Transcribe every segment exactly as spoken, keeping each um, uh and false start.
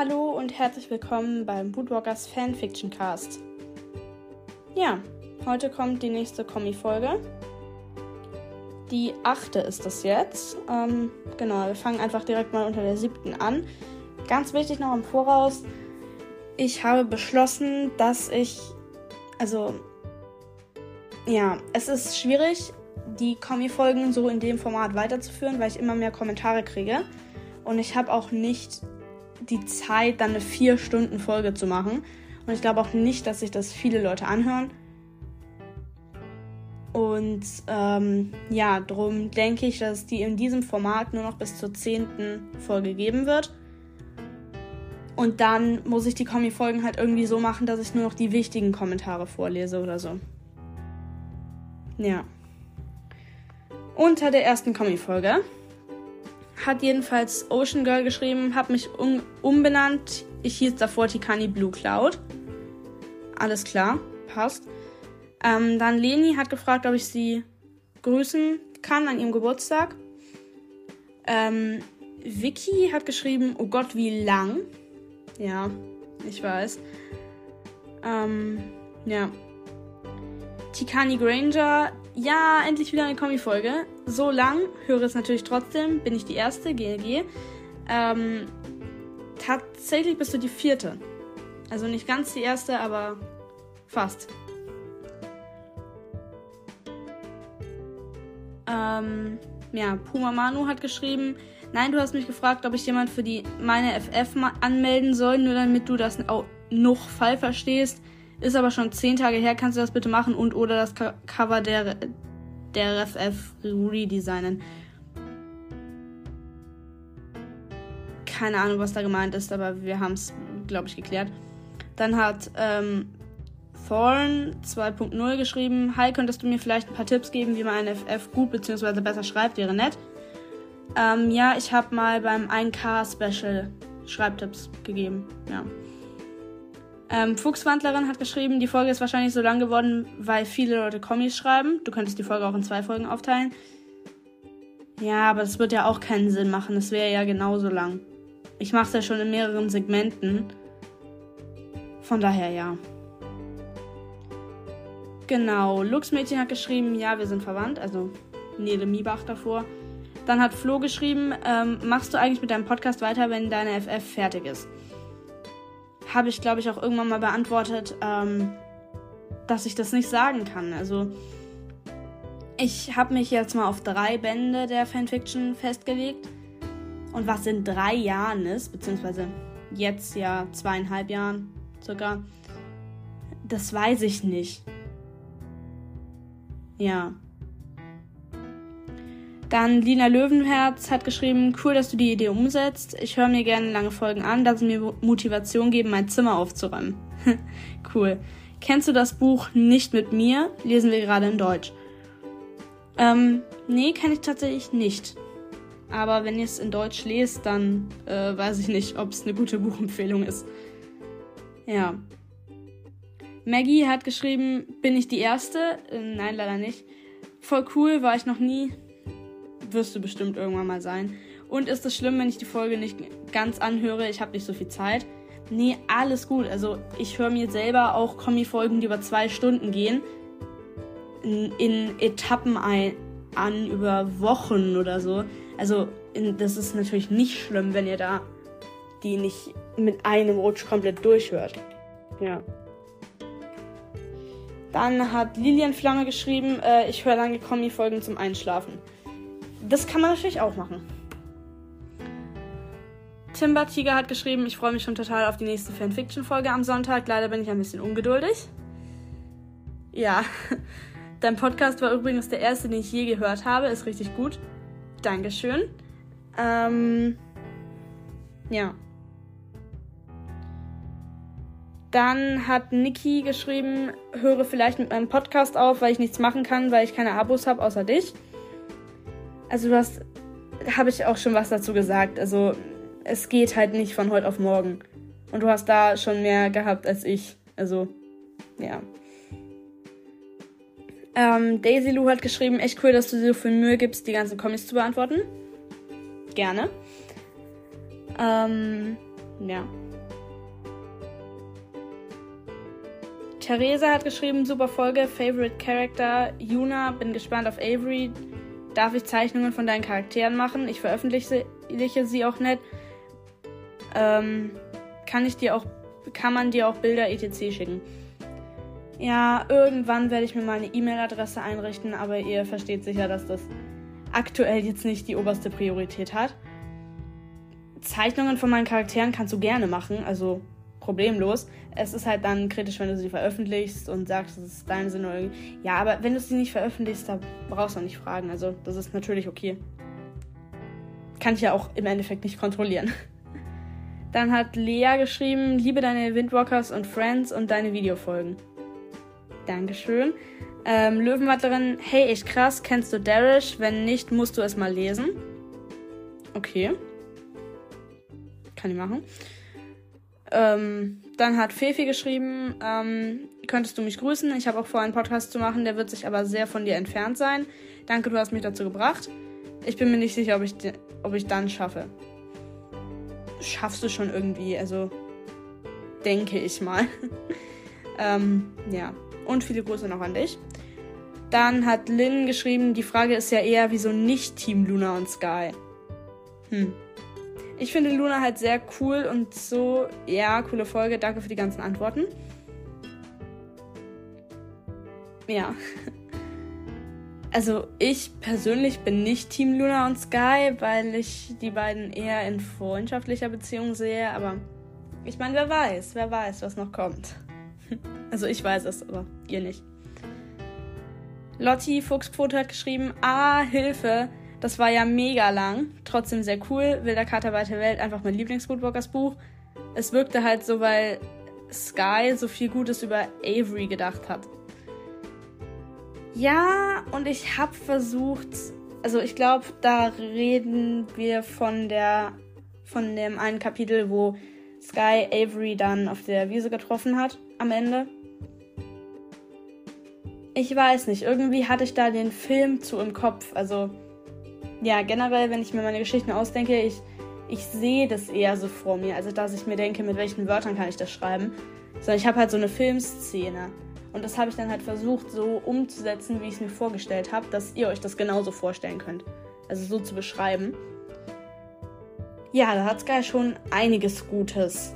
hallo und herzlich willkommen beim Bootwalkers Fanfiction Cast. Ja, heute kommt die nächste Comic-Folge. Die achte ist es jetzt. Ähm, genau, wir fangen einfach direkt mal unter der siebten an. Ganz wichtig noch im Voraus, ich habe beschlossen, dass ich, also, ja, es ist schwierig, die Comic-Folgen so in dem Format weiterzuführen, weil ich immer mehr Kommentare kriege. Und ich habe auch nicht die Zeit, dann eine vier Stunden Folge zu machen. Und ich glaube auch nicht, dass sich das viele Leute anhören. Und ähm, ja, darum denke ich, dass es die in diesem Format nur noch bis zur zehnten Folge geben wird. Und dann muss ich die Comic-Folgen halt irgendwie so machen, dass ich nur noch die wichtigen Kommentare vorlese oder so. Ja. Unter der ersten Comic-Folge hat jedenfalls Ocean Girl geschrieben, habe mich um, umbenannt. Ich hieß davor Tikani Blue Cloud. Alles klar, passt. Ähm, dann Leni hat gefragt, ob ich sie grüßen kann an ihrem Geburtstag. Ähm, Vicky hat geschrieben, oh Gott, wie lang. Ja, ich weiß. Ähm, ja. Tikani Granger, ja, endlich wieder eine Comic-Folge. So lang, höre es natürlich trotzdem, bin ich die erste, G L G. Ähm, tatsächlich bist du die vierte. Also nicht ganz die erste, aber fast. Ähm, ja, Puma Manu hat geschrieben, nein, du hast mich gefragt, ob ich jemand für die meine F F ma- anmelden soll, nur damit du das auch noch Fall verstehst. Ist aber schon zehn Tage her, kannst du das bitte machen und oder das Co- Cover der, der F F redesignen. Keine Ahnung, was da gemeint ist, aber wir haben es, glaube ich, geklärt. Dann hat ähm, Thorn zwei Punkt null geschrieben, hi, könntest du mir vielleicht ein paar Tipps geben, wie man eine F F gut bzw. besser schreibt, wäre nett. Ähm, ja, ich habe mal beim eins K-Special Schreibtipps gegeben, ja. Ähm, Fuchswandlerin hat geschrieben, die Folge ist wahrscheinlich so lang geworden, weil viele Leute Comics schreiben. Du könntest die Folge auch in zwei Folgen aufteilen. Ja, aber das wird ja auch keinen Sinn machen. Das wäre ja genauso lang. Ich mache es ja schon in mehreren Segmenten. Von daher, ja. Genau, Luxmädchen hat geschrieben, ja, wir sind verwandt. Also Nele Miebach davor. Dann hat Flo geschrieben, ähm, machst du eigentlich mit deinem Podcast weiter, wenn deine F F fertig ist? Habe ich, glaube ich, auch irgendwann mal beantwortet, ähm, dass ich das nicht sagen kann. Also, ich habe mich jetzt mal auf drei Bände der Fanfiction festgelegt. Und was in drei Jahren ist, beziehungsweise jetzt ja zweieinhalb Jahren circa, das weiß ich nicht. Ja. Dann Lina Löwenherz hat geschrieben, cool, dass du die Idee umsetzt. Ich höre mir gerne lange Folgen an, da sie mir Motivation geben, mein Zimmer aufzuräumen. Cool. Kennst du das Buch Nicht mit mir? Lesen wir gerade in Deutsch. Ähm, nee, kenne ich tatsächlich nicht. Aber wenn ihr es in Deutsch lest, dann äh, weiß ich nicht, ob es eine gute Buchempfehlung ist. Ja. Maggie hat geschrieben, bin ich die Erste? Äh, nein, leider nicht. Voll cool, war ich noch nie. Wirst du bestimmt irgendwann mal sein. Und ist es schlimm, wenn ich die Folge nicht ganz anhöre? Ich habe nicht so viel Zeit. Nee, alles gut. Also ich höre mir selber auch Comic-Folgen, die über zwei Stunden gehen, in, in Etappen ein, an, über Wochen oder so. Also in, das ist natürlich nicht schlimm, wenn ihr da die nicht mit einem Rutsch komplett durchhört. Ja. Dann hat Lilian Flamme geschrieben, äh, ich höre lange Comic-Folgen zum Einschlafen. Das kann man natürlich auch machen. Timber Tiger hat geschrieben, ich freue mich schon total auf die nächste Fanfiction-Folge am Sonntag. Leider bin ich ein bisschen ungeduldig. Ja, dein Podcast war übrigens der erste, den ich je gehört habe. Ist richtig gut. Dankeschön. Ähm, ja. Dann hat Niki geschrieben, höre vielleicht mit meinem Podcast auf, weil ich nichts machen kann, weil ich keine Abos habe, außer dich. Also du hast, habe ich auch schon was dazu gesagt. Also es geht halt nicht von heute auf morgen. Und du hast da schon mehr gehabt als ich. Also, ja. Ähm, Daisy Lou hat geschrieben, echt cool, dass du dir so viel Mühe gibst, die ganzen Comics zu beantworten. Gerne. Ähm, ja. Theresa hat geschrieben, super Folge, Favorite Character, Yuna, bin gespannt auf Avery. Darf ich Zeichnungen von deinen Charakteren machen? Ich veröffentliche sie auch nicht. Ähm, kann ich dir auch, kann man dir auch Bilder et cetera schicken? Ja, irgendwann werde ich mir mal eine E-Mail-Adresse einrichten, aber ihr versteht sicher, dass das aktuell jetzt nicht die oberste Priorität hat. Zeichnungen von meinen Charakteren kannst du gerne machen, also problemlos. Es ist halt dann kritisch, wenn du sie veröffentlichst und sagst, das ist dein Sinn oder irgendwie. Ja, aber wenn du sie nicht veröffentlichst, da brauchst du auch nicht fragen. Also das ist natürlich okay. Kann ich ja auch im Endeffekt nicht kontrollieren. Dann hat Lea geschrieben, liebe deine Windwalkers und Friends und deine Videofolgen. Dankeschön. Ähm, Löwenwattlerin, hey, echt krass, kennst du Darish? Wenn nicht, musst du es mal lesen. Okay. Kann ich machen. Ähm, dann hat Fefi geschrieben, ähm, könntest du mich grüßen? Ich habe auch vor, einen Podcast zu machen, der wird sich aber sehr von dir entfernt sein. Danke, du hast mich dazu gebracht. Ich bin mir nicht sicher, ob ich, ob ich dann schaffe. Schaffst du schon irgendwie, also denke ich mal. ähm, ja. Und viele Grüße noch an dich. Dann hat Lynn geschrieben, die Frage ist ja eher, wieso nicht Team Luna und Sky? Hm. Ich finde Luna halt sehr cool und so, ja, coole Folge. Danke für die ganzen Antworten. Ja. Also ich persönlich bin nicht Team Luna und Sky, weil ich die beiden eher in freundschaftlicher Beziehung sehe. Aber ich meine, wer weiß, wer weiß, was noch kommt. Also ich weiß es, aber ihr nicht. Lotti Fuchspfote hat geschrieben, ah, Hilfe, das war ja mega lang, trotzdem sehr cool, Wilder Kater, weite Welt, einfach mein Lieblings-Woodwalkers Buch. Es wirkte halt so, weil Sky so viel Gutes über Avery gedacht hat. Ja, und ich habe versucht, also ich glaube, da reden wir von der, von dem einen Kapitel, wo Sky Avery dann auf der Wiese getroffen hat, am Ende. Ich weiß nicht, irgendwie hatte ich da den Film zu im Kopf. Also, ja, generell, wenn ich mir meine Geschichten ausdenke, ich, ich sehe das eher so vor mir, also dass ich mir denke, mit welchen Wörtern kann ich das schreiben. Sondern ich habe halt so eine Filmszene. Und das habe ich dann halt versucht, so umzusetzen, wie ich es mir vorgestellt habe, dass ihr euch das genauso vorstellen könnt. Also so zu beschreiben. Ja, da hat Sky schon einiges Gutes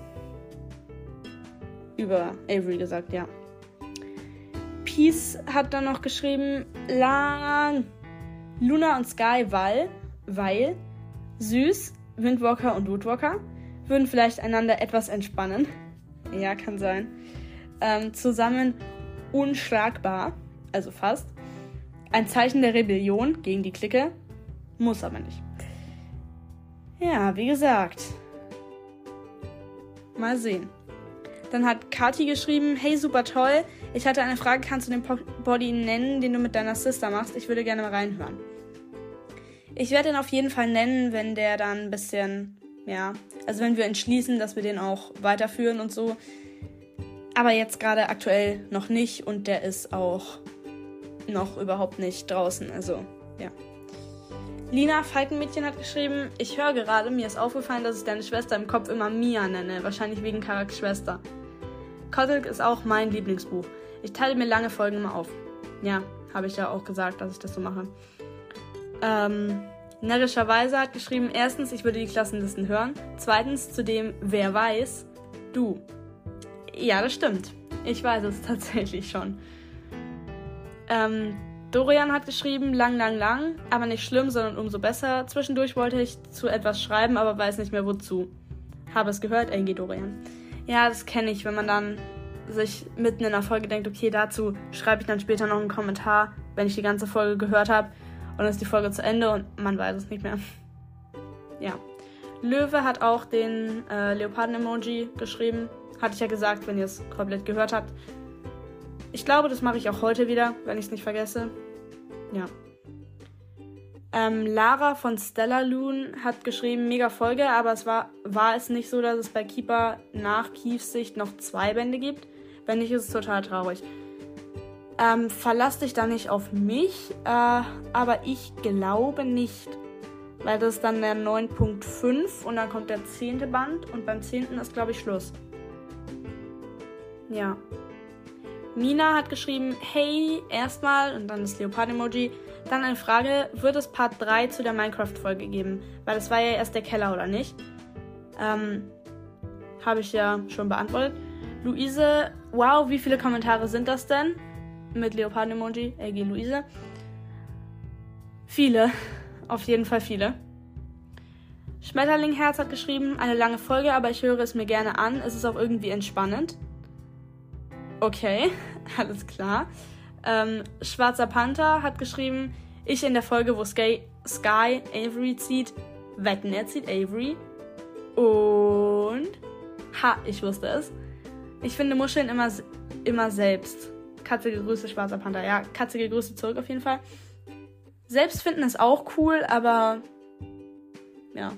über Avery gesagt, ja. Peace hat dann noch geschrieben, lang Luna und Sky, weil, weil, süß, Windwalker und Woodwalker würden vielleicht einander etwas entspannen. Ja, kann sein. Ähm, zusammen unschlagbar, also fast. Ein Zeichen der Rebellion gegen die Clique, muss aber nicht. Ja, wie gesagt. Mal sehen. Dann hat Kati geschrieben, hey, super toll. Ich hatte eine Frage, kannst du den Body nennen, den du mit deiner Sister machst? Ich würde gerne mal reinhören. Ich werde ihn auf jeden Fall nennen, wenn der dann ein bisschen, ja, also wenn wir entschließen, dass wir den auch weiterführen und so. Aber jetzt gerade aktuell noch nicht und der ist auch noch überhaupt nicht draußen, also, ja. Lina Falkenmädchen hat geschrieben, ich höre gerade, mir ist aufgefallen, dass ich deine Schwester im Kopf immer Mia nenne, wahrscheinlich wegen Karaks Schwester. Kotelk ist auch mein Lieblingsbuch. Ich teile mir lange Folgen immer auf. Ja, habe ich ja auch gesagt, dass ich das so mache. Ähm, närrischerweise hat geschrieben, erstens, ich würde die Klassenlisten hören. Zweitens, zu dem, wer weiß, du. Ja, das stimmt. Ich weiß es tatsächlich schon. Ähm, Dorian hat geschrieben, lang, lang, lang, aber nicht schlimm, sondern umso besser. Zwischendurch wollte ich zu etwas schreiben, aber weiß nicht mehr wozu. Habe es gehört, Angie Dorian. Ja, das kenne ich, wenn man dann sich mitten in der Folge denkt, okay, dazu schreibe ich dann später noch einen Kommentar, wenn ich die ganze Folge gehört habe und dann ist die Folge zu Ende und man weiß es nicht mehr. Ja. Löwe hat auch den äh, Leoparden-Emoji geschrieben. Hatte ich ja gesagt, wenn ihr es komplett gehört habt. Ich glaube, das mache ich auch heute wieder, wenn ich es nicht vergesse. Ja. Ähm, Lara von Stella Loon hat geschrieben, mega Folge, aber es war, war es nicht so, dass es bei Keeper nach Keefs Sicht noch zwei Bände gibt? Wenn nicht, ist es total traurig. Ähm, verlass dich da nicht auf mich, äh, aber ich glaube nicht. Weil das ist dann der neun Punkt fünf und dann kommt der zehnte Band und beim zehnten ist, glaube ich, Schluss. Ja. Mina hat geschrieben, hey, erstmal, und dann das Leopard-Emoji. Dann eine Frage, wird es Part drei zu der Minecraft-Folge geben? Weil das war ja erst der Keller, oder nicht? Ähm, habe ich ja schon beantwortet. Luise, wow, wie viele Kommentare sind das denn? Mit Leopard-Emoji, L G Luise. Viele, auf jeden Fall viele. Schmetterlingherz hat geschrieben, eine lange Folge, aber ich höre es mir gerne an. Es ist auch irgendwie entspannend. Okay, alles klar. Ähm, Schwarzer Panther hat geschrieben, ich in der Folge, wo Sky, Sky Avery zieht, wetten, er zieht Avery. Und, ha, ich wusste es. Ich finde Muscheln immer, immer selbst. Katzige Grüße, Schwarzer Panther. Ja, katzige Grüße zurück auf jeden Fall. Selbst finden ist auch cool, aber, ja.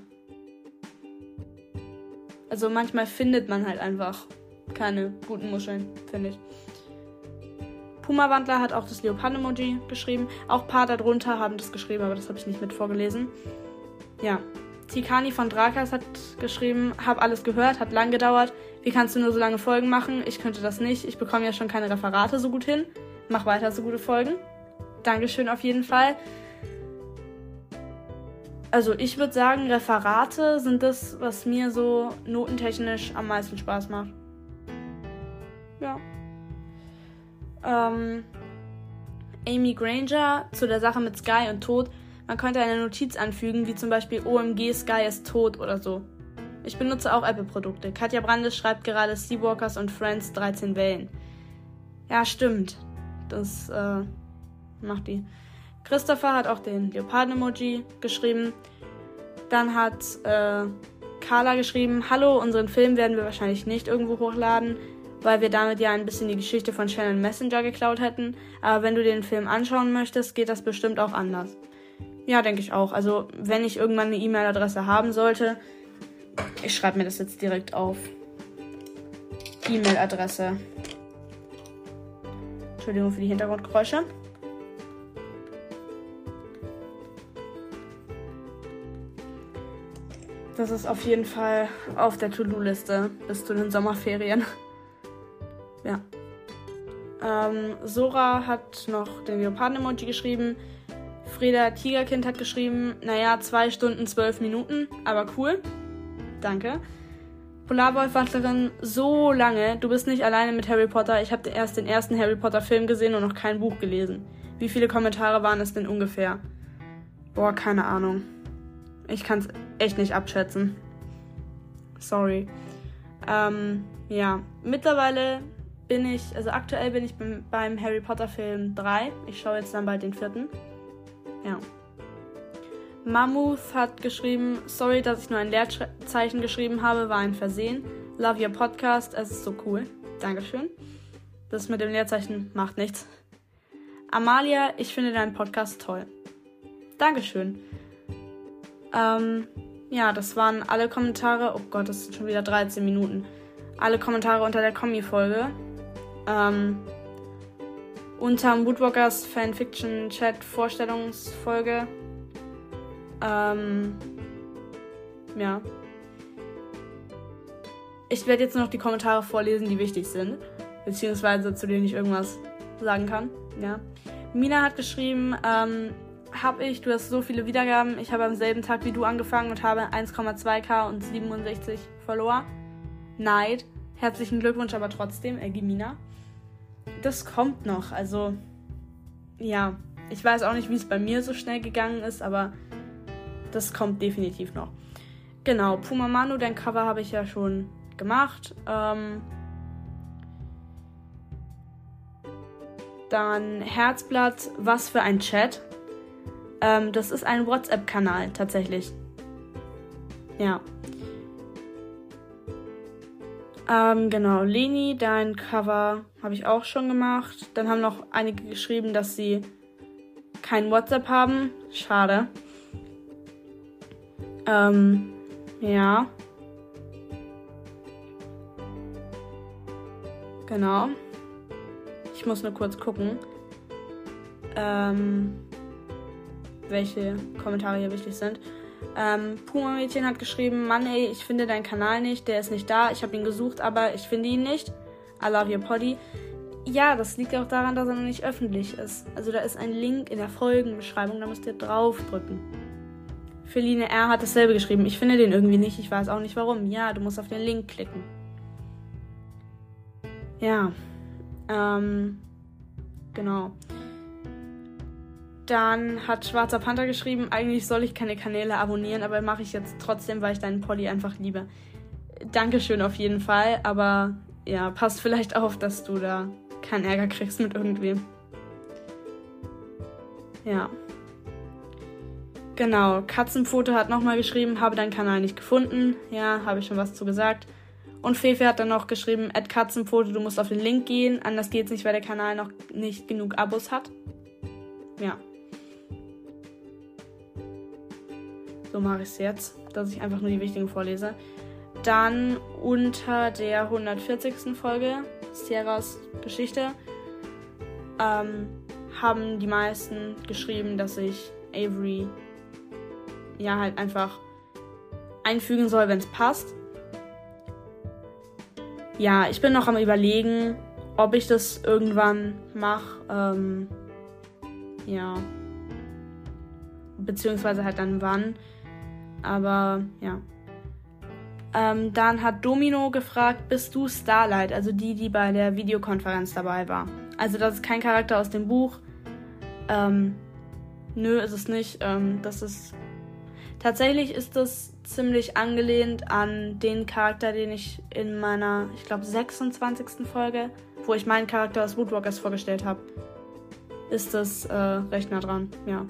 Also manchmal findet man halt einfach keine guten Muscheln, finde ich. Puma-Wandler hat auch das Leopard-Emoji geschrieben. Auch ein paar darunter haben das geschrieben, aber das habe ich nicht mit vorgelesen. Ja. Tikani von Drakas hat geschrieben, hab alles gehört, hat lang gedauert. Wie kannst du nur so lange Folgen machen? Ich könnte das nicht. Ich bekomme ja schon keine Referate so gut hin. Mach weiter so gute Folgen. Dankeschön auf jeden Fall. Also ich würde sagen, Referate sind das, was mir so notentechnisch am meisten Spaß macht. Ja. Ähm, Amy Granger zu der Sache mit Sky und Tod. Man könnte eine Notiz anfügen, wie zum Beispiel O M G, Sky ist tot oder so. Ich benutze auch Apple-Produkte. Katja Brandes schreibt gerade Seawalkers und Friends dreizehn Wellen. Ja, stimmt. Das äh, macht die. Christopher hat auch den Leoparden-Emoji geschrieben. Dann hat äh, Carla geschrieben, hallo, unseren Film werden wir wahrscheinlich nicht irgendwo hochladen, weil wir damit ja ein bisschen die Geschichte von Shannon Messenger geklaut hätten. Aber wenn du den Film anschauen möchtest, geht das bestimmt auch anders. Ja, denke ich auch. Also, wenn ich irgendwann eine E-Mail-Adresse haben sollte, ich schreibe mir das jetzt direkt auf. E-Mail-Adresse. Entschuldigung für die Hintergrundgeräusche. Das ist auf jeden Fall auf der To-Do-Liste bis zu den Sommerferien. Ja. Ähm, Sora hat noch den Leoparden-Emoji geschrieben. Freda Tigerkind hat geschrieben, naja, zwei Stunden, zwölf Minuten, aber cool. Danke. Polarwolf-Wandlerin, so lange, du bist nicht alleine mit Harry Potter. Ich habe erst den ersten Harry Potter-Film gesehen und noch kein Buch gelesen. Wie viele Kommentare waren es denn ungefähr? Boah, keine Ahnung. Ich kann es echt nicht abschätzen. Sorry. Ähm, ja, mittlerweile bin ich, also aktuell bin ich beim, beim Harry Potter Film drei. Ich schaue jetzt dann bald den vierten. Ja. Mammoth hat geschrieben, sorry, dass ich nur ein Leerzeichen geschrieben habe, war ein Versehen. Love your podcast, es ist so cool. Dankeschön. Das mit dem Leerzeichen macht nichts. Amalia, ich finde deinen Podcast toll. Dankeschön. Ähm, ja, das waren alle Kommentare. Oh Gott, das sind schon wieder dreizehn Minuten. Alle Kommentare unter der Kommi-Folge. Ähm, unterm Woodwalkers Fanfiction-Chat-Vorstellungsfolge. Ähm, ja. Ich werde jetzt nur noch die Kommentare vorlesen, die wichtig sind. Beziehungsweise zu denen ich irgendwas sagen kann. Ja. Mina hat geschrieben, ähm, hab ich, du hast so viele Wiedergaben. Ich habe am selben Tag wie du angefangen und habe eins Komma zwei K und siebenundsechzig Follower. Neid. Herzlichen Glückwunsch aber trotzdem, Elgi Mina. Das kommt noch, also ja. Ich weiß auch nicht, wie es bei mir so schnell gegangen ist, aber das kommt definitiv noch. Genau, Puma Manu, dein Cover habe ich ja schon gemacht. Ähm, dann Herzblatt, was für ein Chat. Ähm, das ist ein WhatsApp-Kanal tatsächlich. Ja. Ähm, genau, Leni, dein Cover habe ich auch schon gemacht. Dann haben noch einige geschrieben, dass sie kein WhatsApp haben. Schade. Ähm, ja. Genau. Ich muss nur kurz gucken, ähm, welche Kommentare hier wichtig sind. Ähm, Puma-Mädchen hat geschrieben, Mann ey, ich finde deinen Kanal nicht, der ist nicht da. Ich habe ihn gesucht, aber ich finde ihn nicht. I love your Poddy. Ja, das liegt auch daran, dass er noch nicht öffentlich ist. Also da ist ein Link in der Folgenbeschreibung, da müsst ihr draufdrücken. Feline R. hat dasselbe geschrieben. Ich finde den irgendwie nicht, ich weiß auch nicht warum. Ja, du musst auf den Link klicken. Ja, ähm, genau. Dann hat Schwarzer Panther geschrieben, eigentlich soll ich keine Kanäle abonnieren, aber mache ich jetzt trotzdem, weil ich deinen Poddy einfach liebe. Dankeschön auf jeden Fall, aber ja, passt vielleicht auf, dass du da keinen Ärger kriegst mit irgendwem. Ja. Genau, Katzenpfote hat nochmal geschrieben, habe deinen Kanal nicht gefunden. Ja, habe ich schon was zu gesagt. Und Fefe hat dann noch geschrieben, at Katzenpfote, du musst auf den Link gehen. Anders geht's nicht, weil der Kanal noch nicht genug Abos hat. Ja. So mache ich es jetzt, dass ich einfach nur die wichtigen vorlese. Dann unter der hundertvierzigsten Folge, Sierras Geschichte, ähm, haben die meisten geschrieben, dass ich Avery ja halt einfach einfügen soll, wenn es passt. Ja, ich bin noch am Überlegen, ob ich das irgendwann mache. Ähm, ja. Beziehungsweise halt dann wann. Aber ja. Ähm, dann hat Domino gefragt, bist du Starlight? Also die, die bei der Videokonferenz dabei war. Also das ist kein Charakter aus dem Buch. Ähm, nö, ist es nicht. Ähm, das ist... Tatsächlich ist das ziemlich angelehnt an den Charakter, den ich in meiner, ich glaube, sechsundzwanzigsten Folge, wo ich meinen Charakter aus Woodwalkers vorgestellt habe, ist das äh, recht nah dran, ja.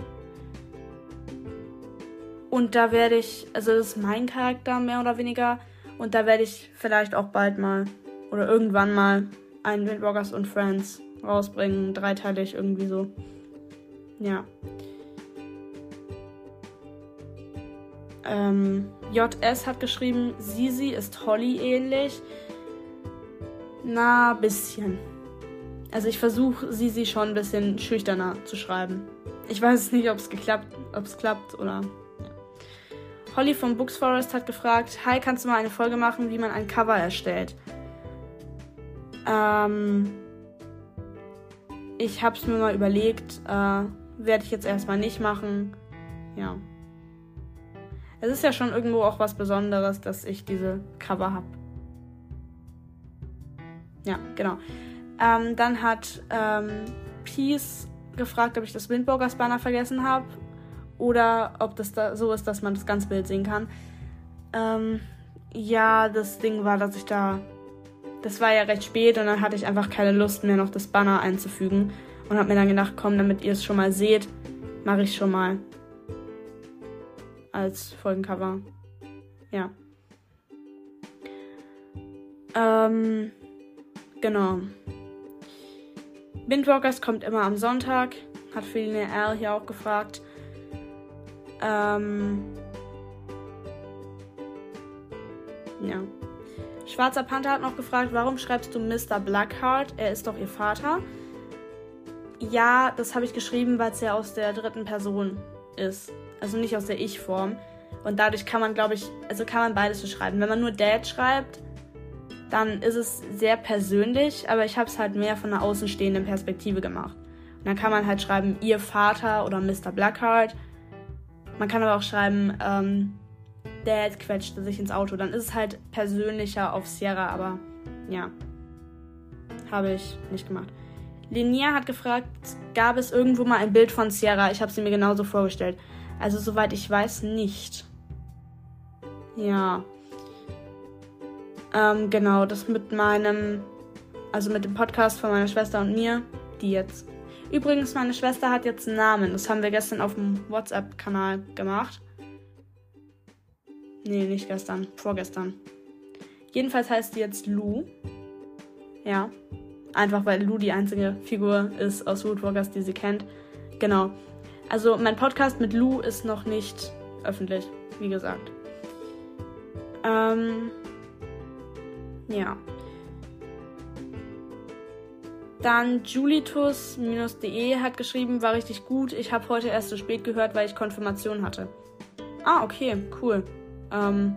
Und da werde ich, also das ist mein Charakter mehr oder weniger, und da werde ich vielleicht auch bald mal oder irgendwann mal einen Windwalkers und Friends rausbringen, dreiteilig irgendwie so, ja. Ähm, J S hat geschrieben, Sisi ist Holly ähnlich. Na, bisschen. Also ich versuche Sisi schon ein bisschen schüchterner zu schreiben. Ich weiß nicht, ob es geklappt, ob es klappt oder... Ja. Holly vom Books Forest hat gefragt, hi, kannst du mal eine Folge machen, wie man ein Cover erstellt? Ähm, ich hab's mir mal überlegt, äh, werde ich jetzt erstmal nicht machen. Ja. Es ist ja schon irgendwo auch was Besonderes, dass ich diese Cover habe. Ja, genau. Ähm, dann hat ähm, Peace gefragt, ob ich das Windwalkers Banner vergessen habe oder ob das da so ist, dass man das ganze Bild sehen kann. Ähm, ja, das Ding war, dass ich da... Das war ja recht spät und dann hatte ich einfach keine Lust mehr, noch das Banner einzufügen und habe mir dann gedacht, komm, damit ihr es schon mal seht, mache ich schon mal als Folgencover. Ja. Ähm, genau. Windwalkers kommt immer am Sonntag. Hat Feline R. hier auch gefragt. Ähm, ja. Schwarzer Panther hat noch gefragt, warum schreibst du Mister Blackheart? Er ist doch ihr Vater. Ja, das habe ich geschrieben, weil es ja aus der dritten Person ist. Also nicht aus der Ich-Form. Und dadurch kann man, glaube ich, also kann man beides so schreiben. Wenn man nur Dad schreibt, dann ist es sehr persönlich, aber ich habe es halt mehr von einer außenstehenden Perspektive gemacht. Und dann kann man halt schreiben, ihr Vater oder Mister Blackheart. Man kann aber auch schreiben, ähm, Dad quetschte sich ins Auto. Dann ist es halt persönlicher auf Sierra, aber ja, habe ich nicht gemacht. Linia hat gefragt, gab es irgendwo mal ein Bild von Sierra? Ich habe sie mir genauso vorgestellt. Also soweit ich weiß, nicht. Ja. Ähm, genau, das mit meinem, also mit dem Podcast von meiner Schwester und mir, die jetzt... Übrigens, meine Schwester hat jetzt einen Namen. Das haben wir gestern auf dem WhatsApp-Kanal gemacht. Nee, nicht gestern, vorgestern. Jedenfalls heißt die jetzt Lou. Ja. Einfach weil Lou die einzige Figur ist aus Woodwalkers, die sie kennt. Genau. Also mein Podcast mit Lou ist noch nicht öffentlich, wie gesagt. Ähm, ja. Dann julitus-de hat geschrieben, war richtig gut. Ich habe heute erst so spät gehört, weil ich Konfirmation hatte. Ah, okay, cool. Ähm,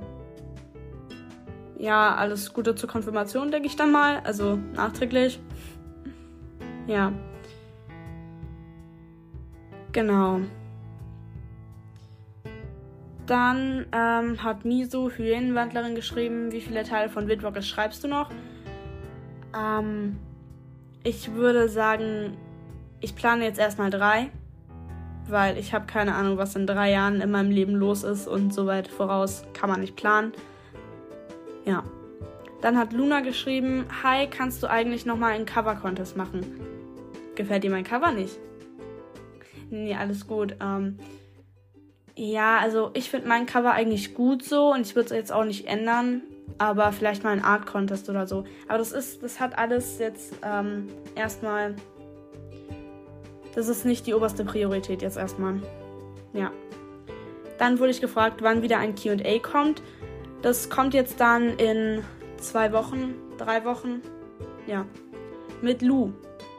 ja, alles Gute zur Konfirmation, denke ich dann mal. Also nachträglich. Ja. Genau. Dann ähm, hat Miso, Hyänenwandlerin, geschrieben, wie viele Teile von Windwalkers schreibst du noch? Ähm, ich würde sagen, ich plane jetzt erstmal drei, weil ich habe keine Ahnung, was in drei Jahren in meinem Leben los ist und so weit voraus kann man nicht planen. Ja. Dann hat Luna geschrieben, hi, kannst du eigentlich nochmal einen Cover-Contest machen? Gefällt dir mein Cover nicht? Nee, alles gut. Ähm, ja, also ich finde mein Cover eigentlich gut so und ich würde es jetzt auch nicht ändern, aber vielleicht mal ein Art-Contest oder so. Aber das ist, das hat alles jetzt ähm, erstmal, das ist nicht die oberste Priorität jetzt erstmal. Ja. Dann wurde ich gefragt, wann wieder ein Q und A kommt. Das kommt jetzt dann in zwei Wochen, drei Wochen, ja, mit Lou.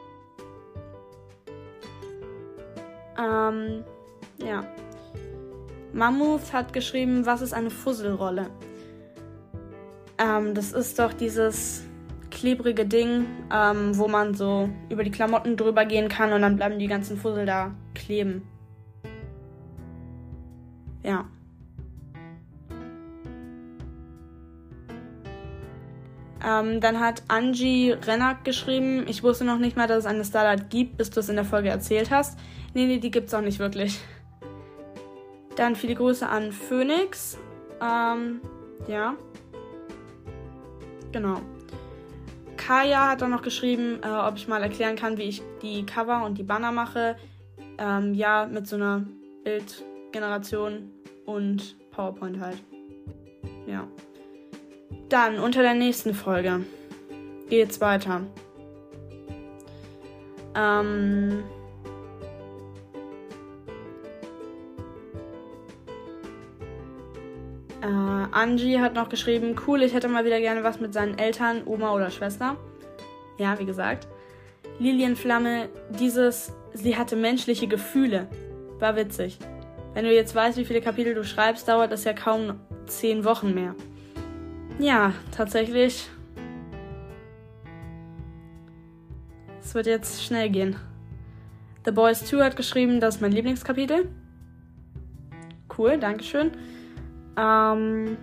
Ähm, ja. Mammoth hat geschrieben, was ist eine Fusselrolle? Ähm, das ist doch dieses klebrige Ding, ähm, wo man so über die Klamotten drüber gehen kann und dann bleiben die ganzen Fussel da kleben. Ja. Ähm, dann hat Angie Rennack geschrieben, ich wusste noch nicht mal, dass es eine Starlight gibt, bis du es in der Folge erzählt hast. Nee, nee, die gibt's auch nicht wirklich. Dann viele Grüße an Phoenix. Ähm, ja. Genau. Kaya hat dann noch geschrieben, äh, ob ich mal erklären kann, wie ich die Cover und die Banner mache. Ähm, ja, mit so einer Bildgeneration und PowerPoint halt. Ja. Dann unter der nächsten Folge geht's weiter. Ähm... Äh, Angie hat noch geschrieben, cool, ich hätte mal wieder gerne was mit seinen Eltern, Oma oder Schwester. Ja, wie gesagt. Lilienflamme, dieses, sie hatte menschliche Gefühle. War witzig. Wenn du jetzt weißt, wie viele Kapitel du schreibst, dauert das ja kaum zehn Wochen mehr. Ja, tatsächlich. Es wird jetzt schnell gehen. The Boys zwei hat geschrieben, das ist mein Lieblingskapitel. Cool, dankeschön. Ähm,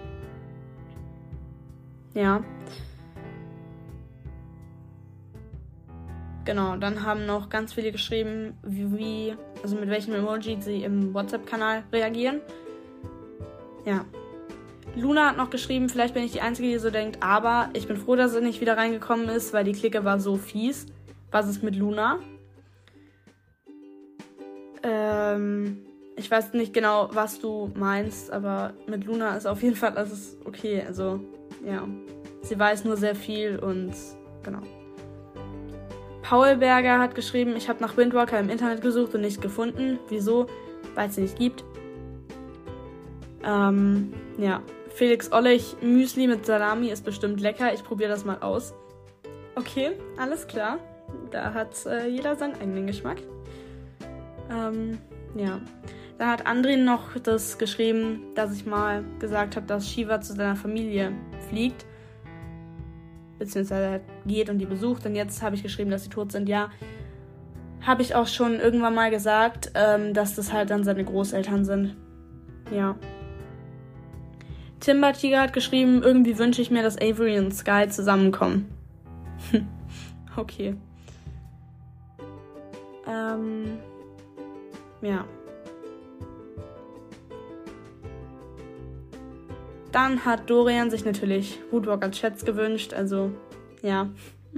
ja. Genau, dann haben noch ganz viele geschrieben, wie, also mit welchem Emoji sie im WhatsApp-Kanal reagieren. Ja. Luna hat noch geschrieben, vielleicht bin ich die Einzige, die so denkt, aber ich bin froh, dass sie nicht wieder reingekommen ist, weil die Clique war so fies. Was ist mit Luna? Ähm... Ich weiß nicht genau, was du meinst, aber mit Luna ist auf jeden Fall alles okay. Also, ja. Sie weiß nur sehr viel und genau. Paul Berger hat geschrieben, ich habe nach Windwalker im Internet gesucht und nicht gefunden. Wieso? Weil es sie nicht gibt. Ähm, ja. Felix Ollich, Müsli mit Salami ist bestimmt lecker. Ich probiere das mal aus. Okay, alles klar. Da hat äh, jeder seinen eigenen Geschmack. Ähm, ja. Dann hat Andrin noch das geschrieben, dass ich mal gesagt habe, dass Shiva zu seiner Familie fliegt. Beziehungsweise geht und die besucht. Und jetzt habe ich geschrieben, dass sie tot sind. Ja, habe ich auch schon irgendwann mal gesagt, ähm, dass das halt dann seine Großeltern sind. Ja. Timber Tiger hat geschrieben, irgendwie wünsche ich mir, dass Avery und Sky zusammenkommen. Okay. Ähm, ja. Dann hat Dorian sich natürlich Woodwalker Chats gewünscht, also ja.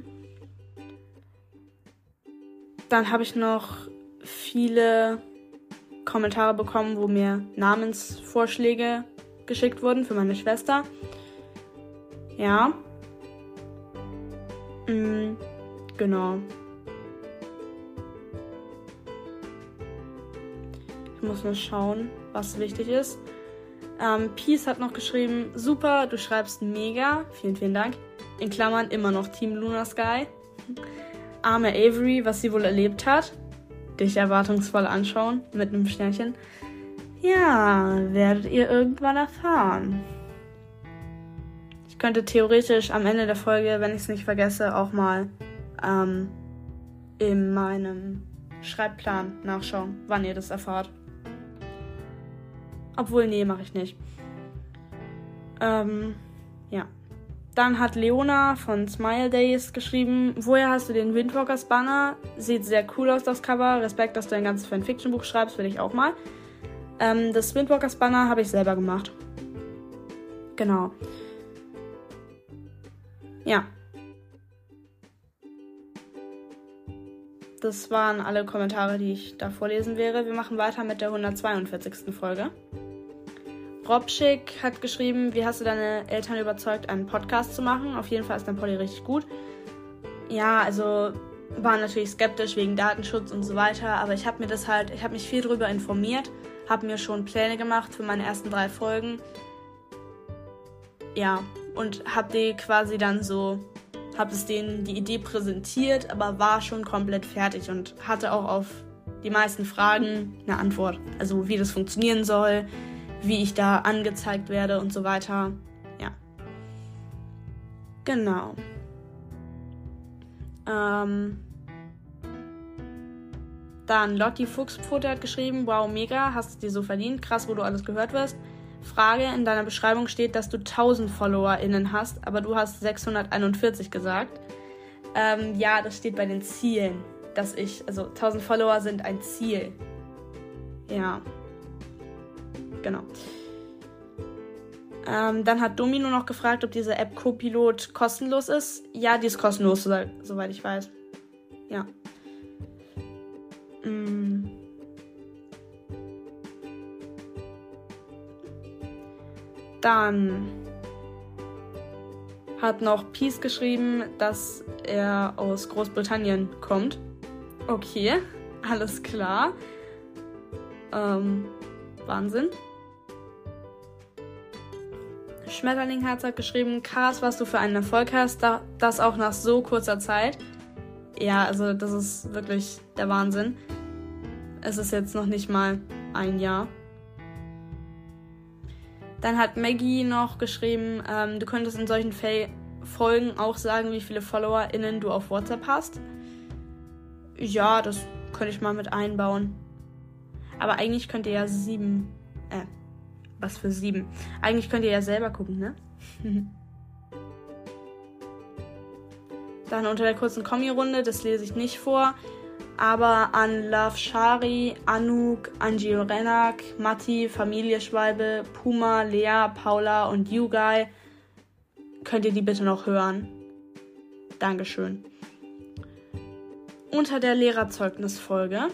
Dann habe ich noch viele Kommentare bekommen, wo mir Namensvorschläge geschickt wurden für meine Schwester. Ja. Mhm, genau. Ich muss nur schauen, was wichtig ist. Ähm, Peace hat noch geschrieben, super, du schreibst mega, vielen, vielen Dank. In Klammern immer noch Team Luna Sky. Arme Avery, was sie wohl erlebt hat. Dich erwartungsvoll anschauen, mit einem Sternchen. Ja, werdet ihr irgendwann erfahren. Ich könnte theoretisch am Ende der Folge, wenn ich es nicht vergesse, auch mal ähm, in meinem Schreibplan nachschauen, wann ihr das erfahrt. Obwohl, nee, mache ich nicht. Ähm, ja. Dann hat Leona von Smile Days geschrieben, woher hast du den Windwalkers Banner? Sieht sehr cool aus, das Cover. Respekt, dass du ein ganzes Fanfiction-Buch schreibst, will ich auch mal. Ähm, das Windwalkers Banner habe ich selber gemacht. Genau. Ja. Das waren alle Kommentare, die ich da vorlesen wäre. Wir machen weiter mit der hundertzweiundvierzigsten Folge. Robschick hat geschrieben, wie hast du deine Eltern überzeugt, einen Podcast zu machen? Auf jeden Fall ist dein Poddy richtig gut. Ja, also waren natürlich skeptisch wegen Datenschutz und so weiter, aber ich habe mir das halt, ich habe mich viel darüber informiert, habe mir schon Pläne gemacht für meine ersten drei Folgen. Ja, und habe die quasi dann so, habe es denen die Idee präsentiert, aber war schon komplett fertig und hatte auch auf die meisten Fragen eine Antwort. Also wie das funktionieren soll, wie ich da angezeigt werde und so weiter. Ja. Genau. Ähm. Dann Lotti Fuchspfote hat geschrieben, wow, mega, hast es dir so verdient, krass, wo du alles gehört wirst. Frage, in deiner Beschreibung steht, dass du tausend FollowerInnen hast, aber du hast sechshunderteinundvierzig gesagt. Ähm, ja, das steht bei den Zielen, dass ich, also tausend Follower sind ein Ziel. Ja. Genau. Ähm, dann hat Domino noch gefragt, ob diese App Copilot kostenlos ist. Ja, die ist kostenlos, so, soweit ich weiß. Ja. Mm. Dann hat noch Peace geschrieben, dass er aus Großbritannien kommt. Okay, alles klar. Ähm, Wahnsinn. Schmetterlingherz hat geschrieben, krass, was du für einen Erfolg hast, das auch nach so kurzer Zeit. Ja, also das ist wirklich der Wahnsinn. Es ist jetzt noch nicht mal ein Jahr. Dann hat Maggie noch geschrieben, ähm, du könntest in solchen Fe- Folgen auch sagen, wie viele FollowerInnen du auf WhatsApp hast. Ja, das könnte ich mal mit einbauen. Aber eigentlich könnt ihr ja sieben, äh, was für sieben? Eigentlich könnt ihr ja selber gucken, ne? Dann unter der kurzen Kommi-Runde, das lese ich nicht vor, aber an Love Shari, Anouk, Angie Renak, Matti, Familie Schwalbe, Puma, Lea, Paula und YouGuy könnt ihr die bitte noch hören. Dankeschön. Unter der Lehrerzeugnisfolge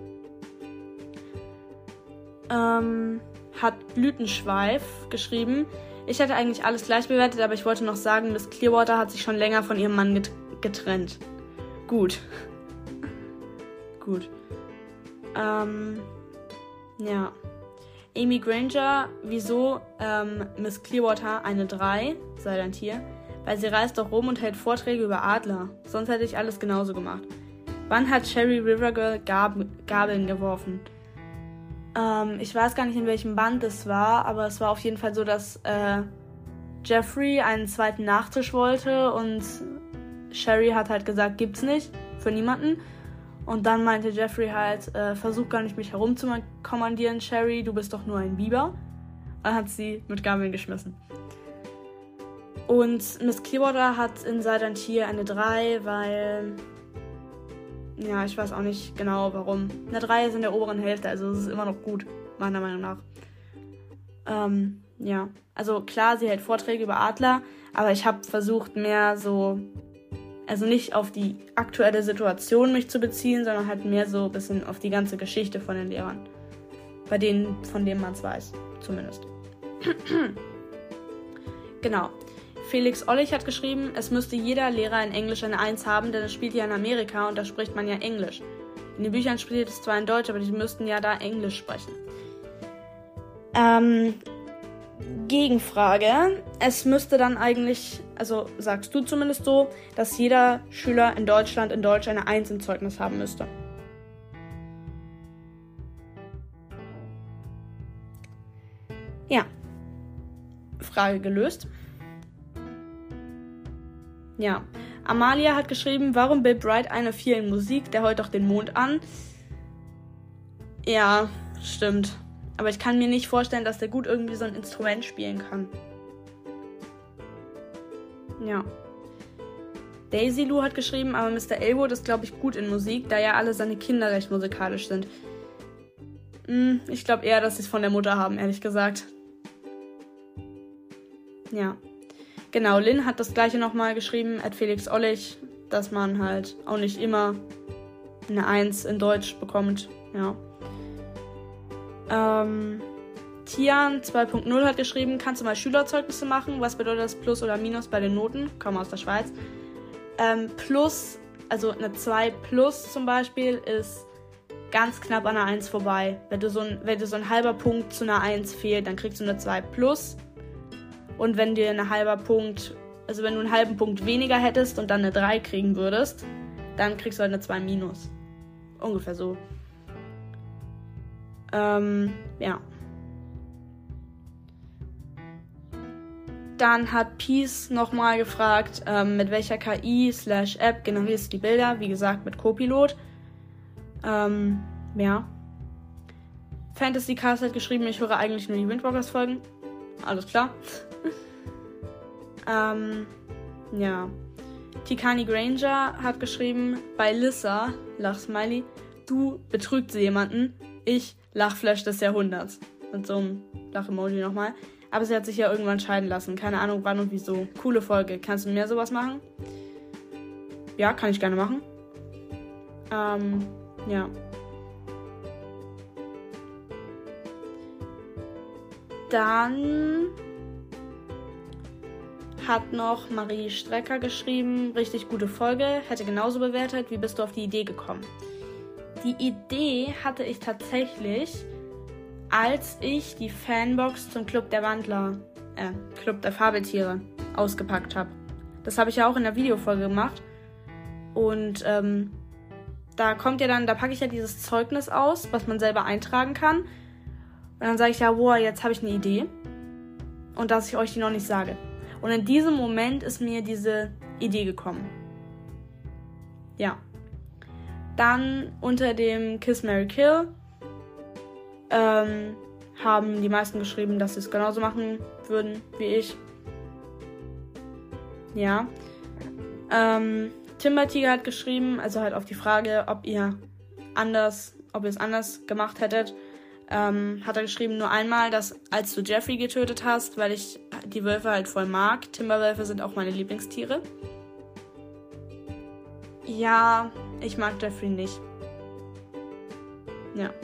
ähm, hat Blütenschweif geschrieben, ich hätte eigentlich alles gleich bewertet, aber ich wollte noch sagen, Miss Clearwater hat sich schon länger von ihrem Mann get- getrennt. Gut. Gut. Ähm, ja. Amy Granger, wieso ähm, Miss Clearwater eine drei, sei dein Tier, weil sie reist doch rum und hält Vorträge über Adler. Sonst hätte ich alles genauso gemacht. Wann hat Cherry Rivergirl Gab- Gabeln geworfen? Ähm, ich weiß gar nicht, in welchem Band es war, aber es war auf jeden Fall so, dass äh, Jeffrey einen zweiten Nachtisch wollte und Sherry hat halt gesagt, gibt's nicht, für niemanden. Und dann meinte Jeffrey halt, äh, versuch gar nicht mich herumzukommandieren, Sherry, du bist doch nur ein Biber. Dann hat sie mit Gabeln geschmissen. Und Miss Clearwater hat in Sei dein Tier eine drei, weil... Ja, ich weiß auch nicht genau, warum. Eine drei ist in der oberen Hälfte, also es ist immer noch gut, meiner Meinung nach. Ähm, ja. Also klar, sie hält Vorträge über Adler, aber ich habe versucht, mehr so... Also nicht auf die aktuelle Situation mich zu beziehen, sondern halt mehr so ein bisschen auf die ganze Geschichte von den Lehrern. Bei denen, von denen man es weiß, zumindest. Genau. Felix Ollich hat geschrieben, es müsste jeder Lehrer in Englisch eine eins haben, denn es spielt ja in Amerika und da spricht man ja Englisch. In den Büchern spielt es zwar in Deutsch, aber die müssten ja da Englisch sprechen. Ähm, Gegenfrage. Es müsste dann eigentlich, also sagst du zumindest so, dass jeder Schüler in Deutschland in Deutsch eine eins im Zeugnis haben müsste. Ja. Frage gelöst. Ja, Amalia hat geschrieben, warum Bill Bright eine vier in Musik? Der heult doch den Mond an. Ja, stimmt. Aber ich kann mir nicht vorstellen, dass der gut irgendwie so ein Instrument spielen kann. Ja. Daisy Lou hat geschrieben, aber Mister Elwood ist, glaube ich, gut in Musik, da ja alle seine Kinder recht musikalisch sind. Hm, ich glaube eher, dass sie es von der Mutter haben, ehrlich gesagt. Ja. Genau, Lynn hat das gleiche nochmal geschrieben, at Felix Ollich, dass man halt auch nicht immer eine eins in Deutsch bekommt. Ja. Ähm, Tian zwei Punkt null hat geschrieben, kannst du mal Schülerzeugnisse machen? Was bedeutet das Plus oder Minus bei den Noten? Komm aus der Schweiz. Ähm, plus, also eine zwei plus zum Beispiel, ist ganz knapp an einer eins vorbei. Wenn du so ein, wenn dir so ein halber Punkt zu einer eins fehlt, dann kriegst du eine zwei plus. Und wenn dir ein halber Punkt, also wenn du einen halben Punkt weniger hättest und dann eine drei kriegen würdest, dann kriegst du halt eine zwei minus. Ungefähr so. Ähm, ja. Dann hat Peace nochmal gefragt, ähm, mit welcher K I slash App generierst du die Bilder? Wie gesagt, mit Copilot. Ähm, ja. Fantasy Cast hat geschrieben, ich höre eigentlich nur die Windwalkers-Folgen. Alles klar. ähm, ja. Tikani Granger hat geschrieben, bei Lissa, Lach-Smiley, du betrügt sie jemanden, ich Lachflash des Jahrhunderts. Mit so einem Lach-Emoji nochmal. Aber sie hat sich ja irgendwann scheiden lassen. Keine Ahnung wann und wieso. Coole Folge. Kannst du mehr sowas machen? Ja, kann ich gerne machen. Ähm, ja. Dann hat noch Marie Strecker geschrieben, richtig gute Folge, hätte genauso bewertet. Wie bist du auf die Idee gekommen? Die Idee hatte ich tatsächlich, als ich die Fanbox zum Club der Wandler, äh, Club der Fabeltiere ausgepackt habe. Das habe ich ja auch in der Videofolge gemacht. Und ähm, da kommt ja dann, da packe ich ja dieses Zeugnis aus, was man selber eintragen kann. Und dann sage ich ja, wow, jetzt habe ich eine Idee. Und dass ich euch die noch nicht sage. Und in diesem Moment ist mir diese Idee gekommen. Ja. Dann unter dem Kiss, Marry, Kill ähm, haben die meisten geschrieben, dass sie es genauso machen würden wie ich. Ja. Ähm, Timbertiger hat geschrieben, also halt auf die Frage, ob ihr anders, ob ihr es anders gemacht hättet, ähm, hat er geschrieben, nur einmal, dass als du Jeffrey getötet hast, weil ich die Wölfe halt voll mag. Timberwölfe sind auch meine Lieblingstiere. Ja, ich mag Jeffrey nicht. Ja.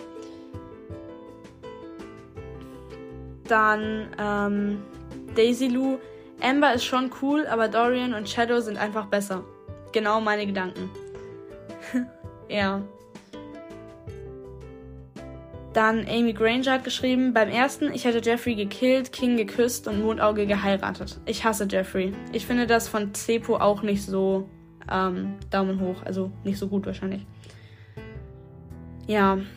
Dann ähm, Daisy Lou. Amber ist schon cool, aber Dorian und Shadow sind einfach besser. Genau meine Gedanken. Ja. Dann Amy Granger hat geschrieben, beim ersten, ich hätte Jeffrey gekillt, King geküsst und Mondauge geheiratet. Ich hasse Jeffrey. Ich finde das von Seppo auch nicht so ähm, Daumen hoch. Also nicht so gut wahrscheinlich. Ja.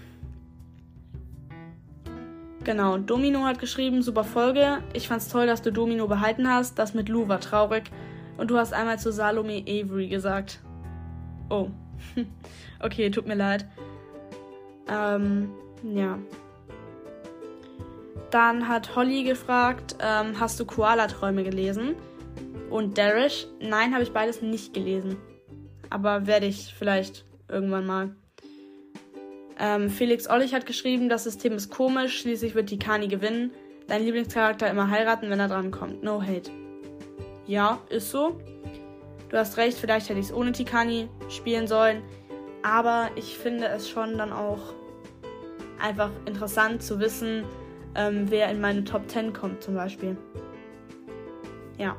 Genau, Domino hat geschrieben, super Folge. Ich fand's toll, dass du Domino behalten hast. Das mit Lou war traurig. Und du hast einmal zu Salome Avery gesagt. Oh. Okay, tut mir leid. Ähm, ja. Dann hat Holly gefragt, ähm, hast du Koala-Träume gelesen? Und Darish, nein, habe ich beides nicht gelesen. Aber werde ich vielleicht irgendwann mal. Ähm, Felix Ollich hat geschrieben, das System ist komisch, schließlich wird Tikani gewinnen. Dein Lieblingscharakter immer heiraten, wenn er drankommt. No hate. Ja, ist so. Du hast recht, vielleicht hätte ich es ohne Tikani spielen sollen. Aber ich finde es schon dann auch einfach interessant zu wissen, ähm, wer in meine Top zehn kommt zum Beispiel. Ja.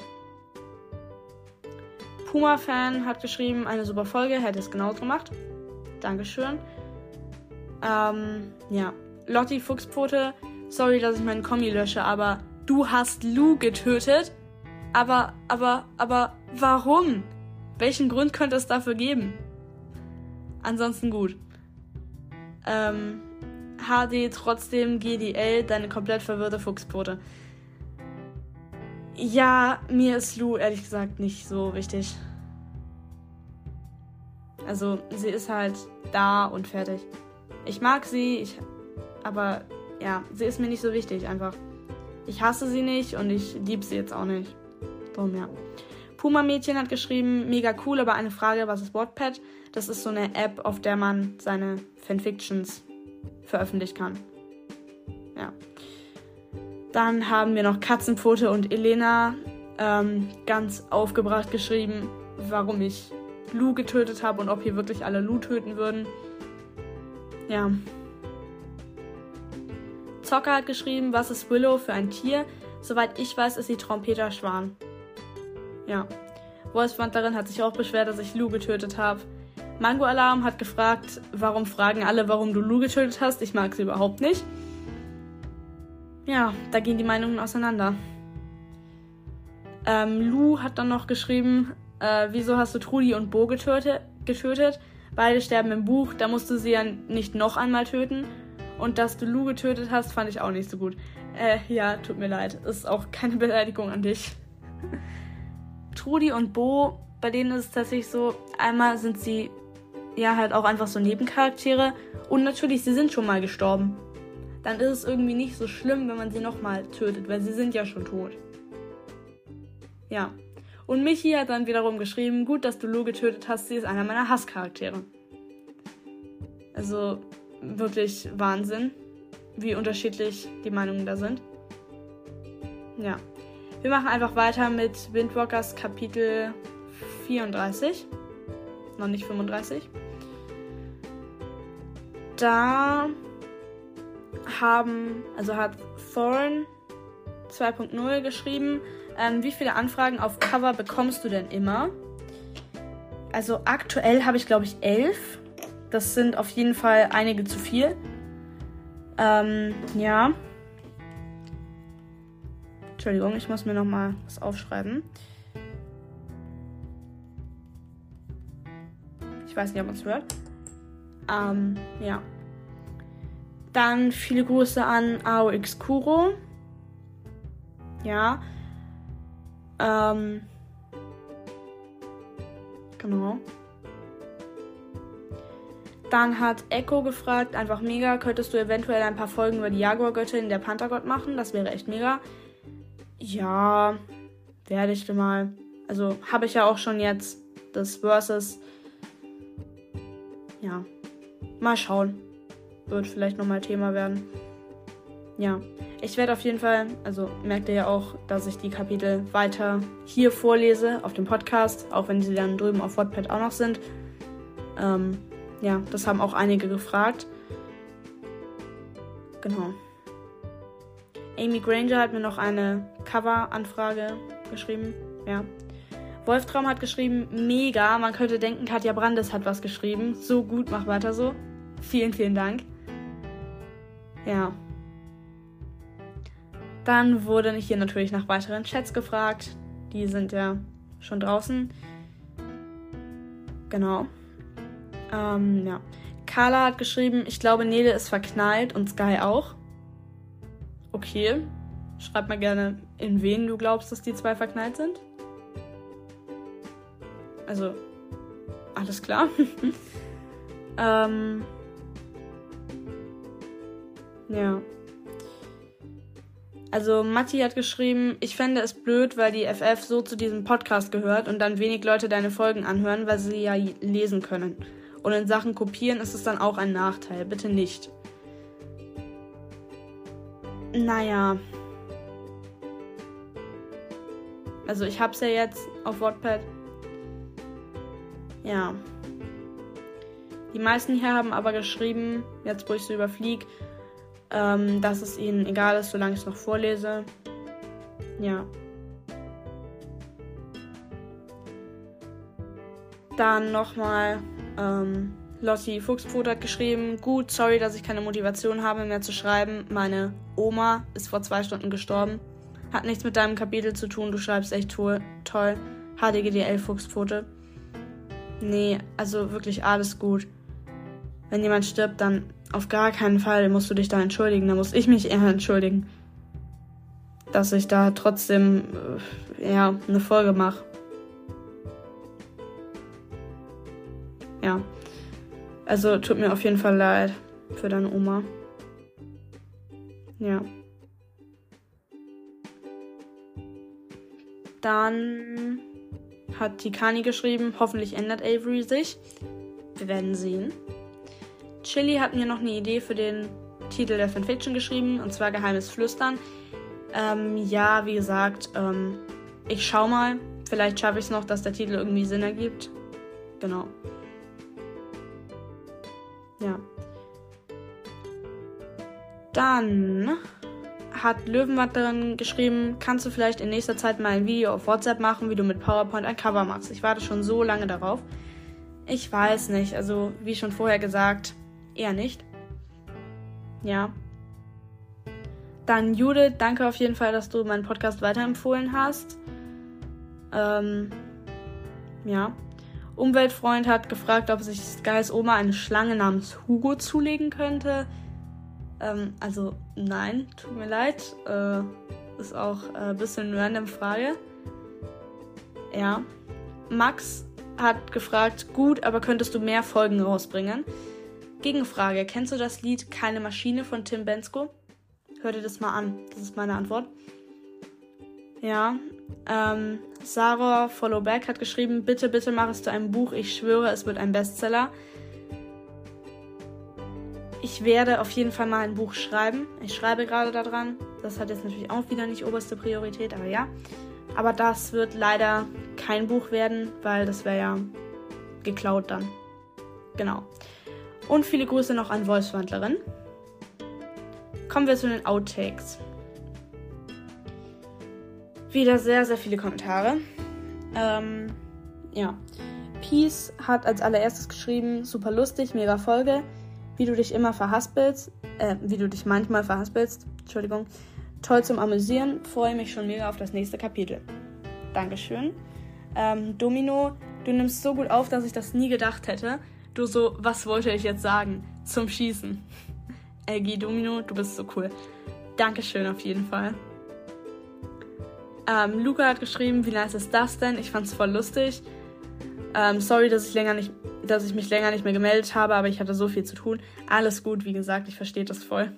Puma-Fan hat geschrieben, eine super Folge, hätte es genauso gemacht. Dankeschön. Ähm, ja. Lotti Fuchspfote, sorry, dass ich meinen Kommi lösche, aber du hast Lou getötet. Aber, aber, aber, warum? Welchen Grund könnte es dafür geben? Ansonsten gut. Ähm, H D trotzdem G D L, deine komplett verwirrte Fuchspfote. Ja, mir ist Lou ehrlich gesagt nicht so wichtig. Also sie ist halt da und fertig. Ich mag sie, ich, aber ja, sie ist mir nicht so wichtig einfach. Ich hasse sie nicht und ich liebe sie jetzt auch nicht. Drum, ja. Puma-Mädchen hat geschrieben, mega cool, aber eine Frage, was ist Wattpad? Das ist so eine App, auf der man seine Fanfictions veröffentlichen kann. Ja. Dann haben wir noch Katzenpfote und Elena ähm, ganz aufgebracht geschrieben, warum ich Lou getötet habe und ob hier wirklich alle Lou töten würden. Ja. Zocker hat geschrieben, was ist Willow für ein Tier? Soweit ich weiß, ist sie Trompeterschwan. Ja. Wolfswandlerin hat sich auch beschwert, dass ich Lou getötet habe. Mango Alarm hat gefragt, warum fragen alle, warum du Lou getötet hast? Ich mag sie überhaupt nicht. Ja, da gehen die Meinungen auseinander. Ähm, Lou hat dann noch geschrieben, äh, wieso hast du Trudi und Bo getötet, getötet? Beide sterben im Buch, da musst du sie ja nicht noch einmal töten. Und dass du Lou getötet hast, fand ich auch nicht so gut. Äh, ja, tut mir leid. Ist auch keine Beleidigung an dich. Trudi und Bo, bei denen ist es tatsächlich so, einmal sind sie ja halt auch einfach so Nebencharaktere. Und natürlich, sie sind schon mal gestorben. Dann ist es irgendwie nicht so schlimm, wenn man sie nochmal tötet, weil sie sind ja schon tot. Ja. Und Michi hat dann wiederum geschrieben, gut, dass du Lou getötet hast, sie ist einer meiner Hasscharaktere. Also wirklich Wahnsinn, wie unterschiedlich die Meinungen da sind. Ja. Wir machen einfach weiter mit Windwalkers Kapitel vierunddreißig. Noch nicht fünfunddreißig. Da haben, also hat Thorn zwei Punkt null geschrieben, ähm, wie viele Anfragen auf Cover bekommst du denn immer? Also aktuell habe ich, glaube ich, elf. Das sind auf jeden Fall einige zu viel. Ähm, ja. Entschuldigung, ich muss mir nochmal was aufschreiben. Ich weiß nicht, ob man es hört. Ähm, ja. Dann viele Grüße an A O X Kuro. Ja. Ähm. Genau. Dann hat Echo gefragt, einfach mega, könntest du eventuell ein paar Folgen über die Jaguar-Göttin der Panthergott machen? Das wäre echt mega. Ja, werde ich mal. Also habe ich ja auch schon jetzt das Versus. Ja, mal schauen. Wird vielleicht nochmal Thema werden. Ja, ich werde auf jeden Fall, also merkt ihr ja auch, dass ich die Kapitel weiter hier vorlese auf dem Podcast, auch wenn sie dann drüben auf Wattpad auch noch sind. Ähm, ja, das haben auch einige gefragt. Genau. Amy Granger hat mir noch eine Cover-Anfrage geschrieben. Ja. Wolftraum hat geschrieben, mega, man könnte denken, Katja Brandes hat was geschrieben. So gut, mach weiter so. Vielen, vielen Dank. Ja. Dann wurde hier natürlich nach weiteren Chats gefragt. Die sind ja schon draußen. Genau. Ähm, ja. Carla hat geschrieben, ich glaube, Nele ist verknallt und Sky auch. Okay. Schreib mal gerne, in wen du glaubst, dass die zwei verknallt sind. Also, alles klar. ähm. Ja. Also Matti hat geschrieben, ich fände es blöd, weil die F F so zu diesem Podcast gehört und dann wenig Leute deine Folgen anhören, weil sie ja lesen können. Und in Sachen Kopieren ist es dann auch ein Nachteil. Bitte nicht. Naja. Also ich hab's ja jetzt auf Wattpad. Ja. Die meisten hier haben aber geschrieben, jetzt wo ich so überfliege, ähm, dass es ihnen egal ist, solange ich es noch vorlese. Ja. Dann nochmal, ähm, Lossi Fuchspfote hat geschrieben, gut, sorry, dass ich keine Motivation habe, mehr zu schreiben. Meine Oma ist vor zwei Stunden gestorben. Hat nichts mit deinem Kapitel zu tun, du schreibst echt to- toll. H D G D L Fuchspfote. Nee, also wirklich alles gut. Wenn jemand stirbt, dann auf gar keinen Fall musst du dich da entschuldigen. Da muss ich mich eher entschuldigen. Dass ich da trotzdem, äh, ja, eine Folge mache. Ja. Also tut mir auf jeden Fall leid für deine Oma. Ja. Dann hat Tikani geschrieben, hoffentlich ändert Avery sich. Wir werden sehen. Chili hat mir noch eine Idee für den Titel der Fanfiction geschrieben, und zwar Geheimes Flüstern. Ähm, ja, wie gesagt, ähm, ich schau mal. Vielleicht schaffe ich es noch, dass der Titel irgendwie Sinn ergibt. Genau. Ja. Dann hat Löwenwandlerin geschrieben, kannst du vielleicht in nächster Zeit mal ein Video auf WhatsApp machen, wie du mit PowerPoint ein Cover machst. Ich warte schon so lange darauf. Ich weiß nicht, also wie schon vorher gesagt, eher nicht. Ja. Dann Judith, danke auf jeden Fall, dass du meinen Podcast weiterempfohlen hast. Ähm, ja. Umweltfreund hat gefragt, ob sich Skys Oma eine Schlange namens Hugo zulegen könnte. Ähm, also nein, tut mir leid. Äh, ist auch ein äh, bisschen eine random Frage. Ja. Max hat gefragt, gut, aber könntest du mehr Folgen rausbringen? Gegenfrage, kennst du das Lied Keine Maschine von Tim Bendzko? Hör dir das mal an, das ist meine Antwort. Ja, ähm, Sarah Followback hat geschrieben, bitte, bitte mach es zu einem Buch, ich schwöre, es wird ein Bestseller. Ich werde auf jeden Fall mal ein Buch schreiben. Ich schreibe gerade daran. Das hat jetzt natürlich auch wieder nicht oberste Priorität, aber ja. Aber das wird leider kein Buch werden, weil das wäre ja geklaut dann. Genau. Und viele Grüße noch an Wolfswandlerin. Kommen wir zu den Outtakes. Wieder sehr, sehr viele Kommentare. Ähm, ja. Peace hat als allererstes geschrieben, super lustig, mega Folge. Wie du dich immer verhaspelst, äh, wie du dich manchmal verhaspelst, Entschuldigung. Toll zum Amüsieren, freue mich schon mega auf das nächste Kapitel. Dankeschön. Ähm, Domino, du nimmst so gut auf, dass ich das nie gedacht hätte. Du so, was wollte ich jetzt sagen? Zum Schießen. L G Domino, du bist so cool. Dankeschön auf jeden Fall. Ähm, Luca hat geschrieben, wie nice ist das denn? Ich fand's voll lustig. Ähm, sorry, dass ich länger nicht, dass ich mich länger nicht mehr gemeldet habe, aber ich hatte so viel zu tun. Alles gut, wie gesagt, ich verstehe das voll.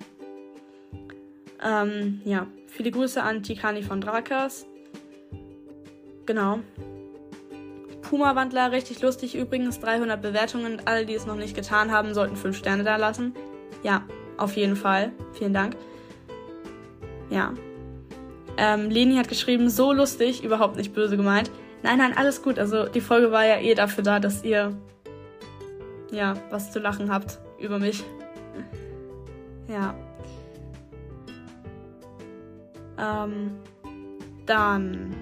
Ähm, ja, viele Grüße an Tikani von Drakas. Genau. Puma-Wandler, richtig lustig übrigens, dreihundert Bewertungen. Alle, die es noch nicht getan haben, sollten fünf Sterne da lassen. Ja, auf jeden Fall. Vielen Dank. Ja. Ähm, Leni hat geschrieben, so lustig, überhaupt nicht böse gemeint. Nein, nein, alles gut. Also die Folge war ja eh dafür da, dass ihr ja was zu lachen habt über mich. Ja. Ähm, dann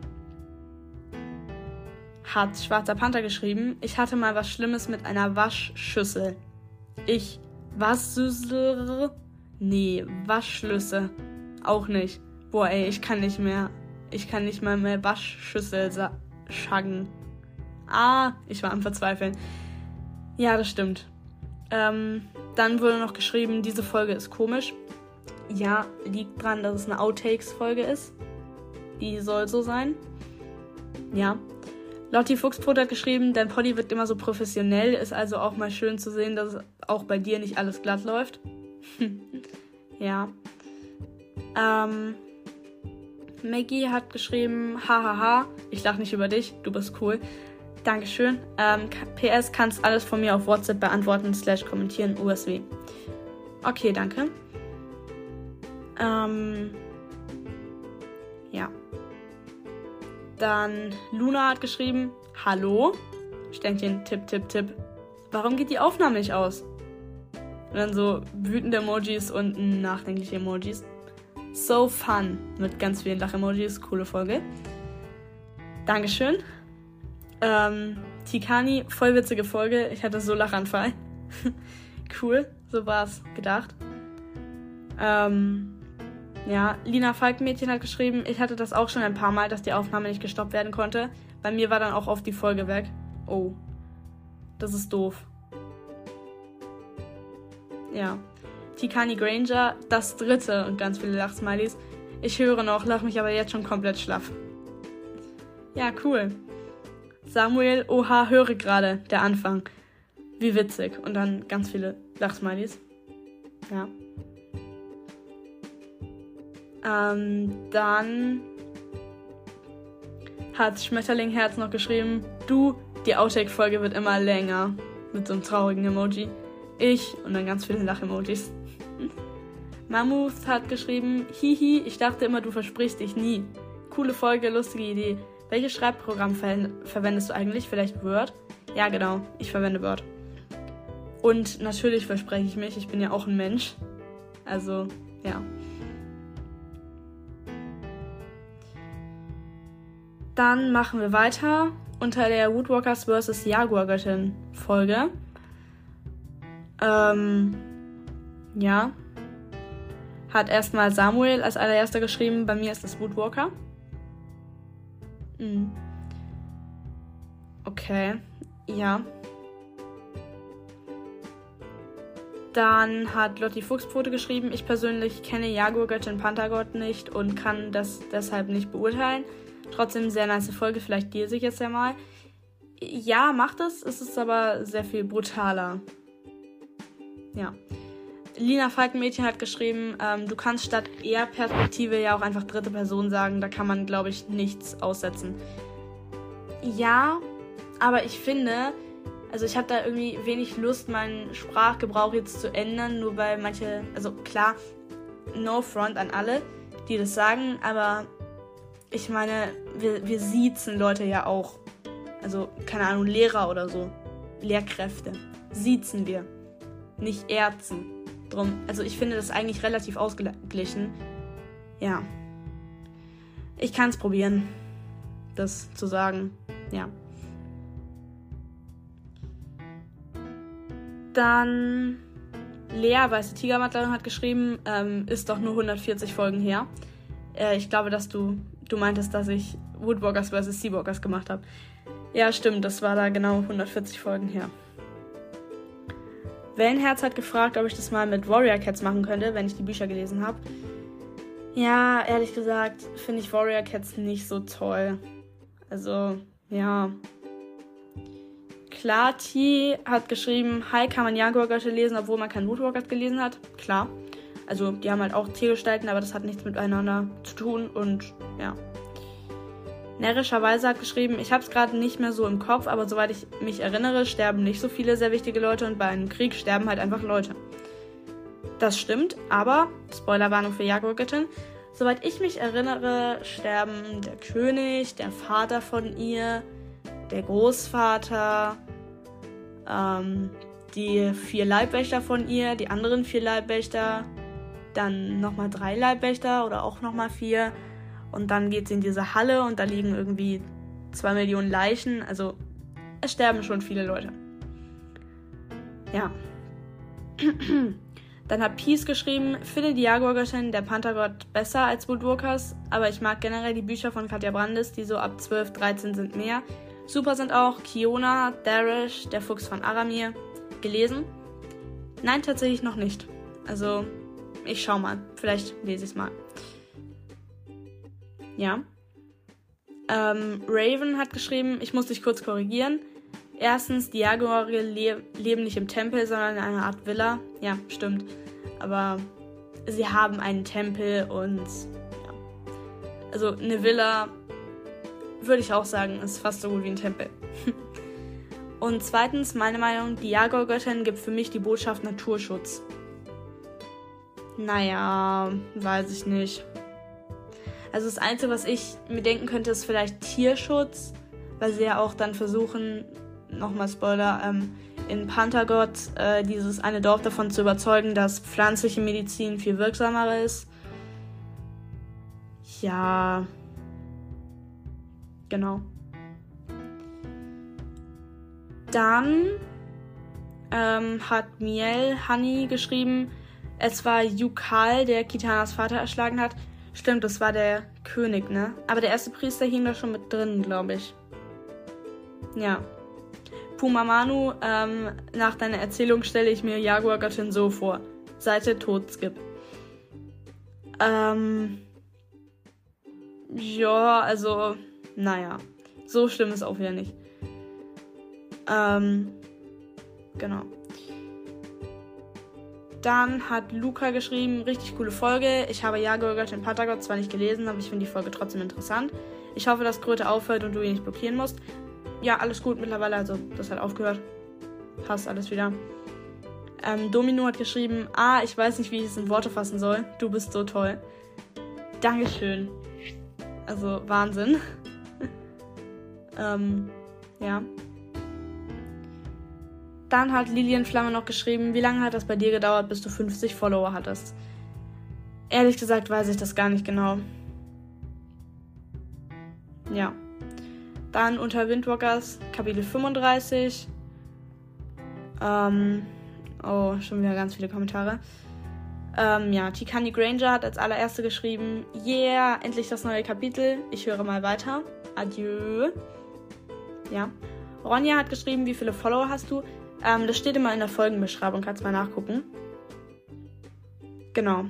hat Schwarzer Panther geschrieben, ich hatte mal was Schlimmes mit einer Waschschüssel. Ich, Waschschüssel? Nee, Waschschlüssel. Auch nicht. Boah, ey, ich kann nicht mehr. Ich kann nicht mal mehr Waschschüssel sa- schaggen. Ah, ich war am Verzweifeln. Ja, das stimmt. Ähm, dann wurde noch geschrieben, diese Folge ist komisch. Ja, liegt dran, dass es eine Outtakes-Folge ist. Die soll so sein. Ja. Lotti Fuchsbrot hat geschrieben, dein Poddy wird immer so professionell, ist also auch mal schön zu sehen, dass auch bei dir nicht alles glatt läuft. Ja. Ähm, Maggie hat geschrieben, hahaha, ich lach nicht über dich, du bist cool. Dankeschön. Ähm, P S, kannst alles von mir auf WhatsApp beantworten, slash kommentieren, U S W. Okay, danke. Ähm, ja. Dann Luna hat geschrieben, hallo? Ständchen, Tipp, Tipp, Tipp. Warum geht die Aufnahme nicht aus? Und dann so wütende Emojis und nachdenkliche Emojis. So fun. Mit ganz vielen Lach-Emojis. Coole Folge. Dankeschön. Ähm, Tikani, voll witzige Folge. Ich hatte so Lachanfall. Cool. So war's gedacht. Ähm... Ja, Lina Falkenmädchen hat geschrieben, ich hatte das auch schon ein paar Mal, dass die Aufnahme nicht gestoppt werden konnte. Bei mir war dann auch oft die Folge weg. Oh, das ist doof. Ja, Tikani Granger, das dritte und ganz viele Lachsmilies. Ich höre noch, lach mich aber jetzt schon komplett schlaff. Ja, cool. Samuel, oha, höre gerade, der Anfang. Wie witzig. Und dann ganz viele Lachsmilies. Ja. Ähm, dann hat Schmetterlingherz noch geschrieben, du, die Outtake-Folge wird immer länger. Mit so einem traurigen Emoji. Ich und dann ganz viele Lach-Emojis. Mammut hat geschrieben, hihi, ich dachte immer, du versprichst dich nie. Coole Folge, lustige Idee. Welches Schreibprogramm ver- verwendest du eigentlich? Vielleicht Word? Ja, genau, ich verwende Word. Und natürlich verspreche ich mich, ich bin ja auch ein Mensch. Also, ja. Dann machen wir weiter unter der Woodwalkers versus. Jaguar-Göttin Folge. Ähm, ja. Hat erstmal Samuel als allererster geschrieben, bei mir ist es Woodwalker. Mhm. Okay, ja. Dann hat Lotti Fuchspfote geschrieben, ich persönlich kenne Jaguar-Göttin Panthergott nicht und kann das deshalb nicht beurteilen. Trotzdem sehr nice Folge, vielleicht lese ich jetzt ja mal. Ja, macht es, es ist aber sehr viel brutaler. Ja. Lina Falkenmädchen hat geschrieben, ähm, du kannst statt Er-Perspektive ja auch einfach dritte Person sagen, da kann man, glaube ich, nichts aussetzen. Ja, aber ich finde, also ich habe da irgendwie wenig Lust, meinen Sprachgebrauch jetzt zu ändern, nur weil manche, also klar, no front an alle, die das sagen, aber ich meine, wir, wir siezen Leute ja auch. Also, keine Ahnung, Lehrer oder so. Lehrkräfte. Siezen wir. Nicht Ärzten. Drum, also ich finde das eigentlich relativ ausgeglichen. Ja. Ich kann es probieren, das zu sagen. Ja. Dann Lea, weiße Tigermattlerin, hat geschrieben, ähm, ist doch nur hundertvierzig Folgen her. Äh, ich glaube, dass du, du meintest, dass ich Woodwalkers versus. Seawalkers gemacht habe. Ja, stimmt, das war da genau hundertvierzig Folgen her. Wellenherz hat gefragt, ob ich das mal mit Warrior Cats machen könnte, wenn ich die Bücher gelesen habe. Ja, ehrlich gesagt, finde ich Warrior Cats nicht so toll. Also, ja. Klati hat geschrieben, hi, kann man Jaguar-Götter lesen, obwohl man keinen Woodwalker gelesen hat? Klar. Also, die haben halt auch Tiergestalten, aber das hat nichts miteinander zu tun und, ja. Närrischerweise hat geschrieben, ich habe es gerade nicht mehr so im Kopf, aber soweit ich mich erinnere, sterben nicht so viele sehr wichtige Leute und bei einem Krieg sterben halt einfach Leute. Das stimmt, aber, Spoilerwarnung für Jaguar-Göttin, soweit ich mich erinnere, sterben der König, der Vater von ihr, der Großvater, ähm, die vier Leibwächter von ihr, die anderen vier Leibwächter, dann nochmal drei Leibwächter oder auch nochmal vier. Und dann geht sie in diese Halle und da liegen irgendwie zwei Millionen Leichen. Also es sterben schon viele Leute. Ja. Dann hat Peace geschrieben, finde die Jaguar-Göttin der Panthergott besser als Woodwalkers, aber ich mag generell die Bücher von Katja Brandes, die so ab zwölf, dreizehn sind mehr. Super sind auch Kiona, Darish, der Fuchs von Aramir. Gelesen? Nein, tatsächlich noch nicht. Also, ich schau mal. Vielleicht lese ich es mal. Ja. Ähm, Raven hat geschrieben, ich muss dich kurz korrigieren. Erstens, die Jaguare le- leben nicht im Tempel, sondern in einer Art Villa. Ja, stimmt. Aber sie haben einen Tempel und ja. Also eine Villa, würde ich auch sagen, ist fast so gut wie ein Tempel. Und zweitens, meine Meinung, die Jaguar-Göttin gibt für mich die Botschaft Naturschutz. Naja, weiß ich nicht. Also das Einzige, was ich mir denken könnte, ist vielleicht Tierschutz, weil sie ja auch dann versuchen, nochmal Spoiler, ähm, in Panthergott äh, dieses eine Dorf davon zu überzeugen, dass pflanzliche Medizin viel wirksamer ist. Ja, genau. Dann ähm, hat Miel Honey geschrieben, es war Yukal, der Kitanas Vater erschlagen hat. Stimmt, das war der König, ne? Aber der erste Priester hing da schon mit drin, glaube ich. Ja. Pumamanu, ähm, nach deiner Erzählung stelle ich mir Jaguar-Göttin so vor. Seite Todskip. Ähm. Ja, also, naja. So schlimm ist auch wieder nicht. Ähm. Genau. Dann hat Luca geschrieben, richtig coole Folge. Ich habe ja gehört in Patagon zwar nicht gelesen, aber ich finde die Folge trotzdem interessant. Ich hoffe, dass Kröte aufhört und du ihn nicht blockieren musst. Ja, alles gut mittlerweile, also das hat aufgehört. Passt alles wieder. Ähm, Domino hat geschrieben, ah, ich weiß nicht, wie ich es in Worte fassen soll. Du bist so toll. Dankeschön. Also Wahnsinn. ähm, ja. Dann hat Lilienflamme noch geschrieben, wie lange hat das bei dir gedauert, bis du fünfzig Follower hattest? Ehrlich gesagt weiß ich das gar nicht genau. Ja. Dann unter Windwalkers Kapitel fünfunddreißig. Ähm, oh, schon wieder ganz viele Kommentare. Ähm, ja, Tikani Granger hat als allererste geschrieben, yeah, endlich das neue Kapitel. Ich höre mal weiter. Adieu. Ja. Ronja hat geschrieben, wie viele Follower hast du? Ähm, das steht immer in der Folgenbeschreibung, kannst mal nachgucken. Genau.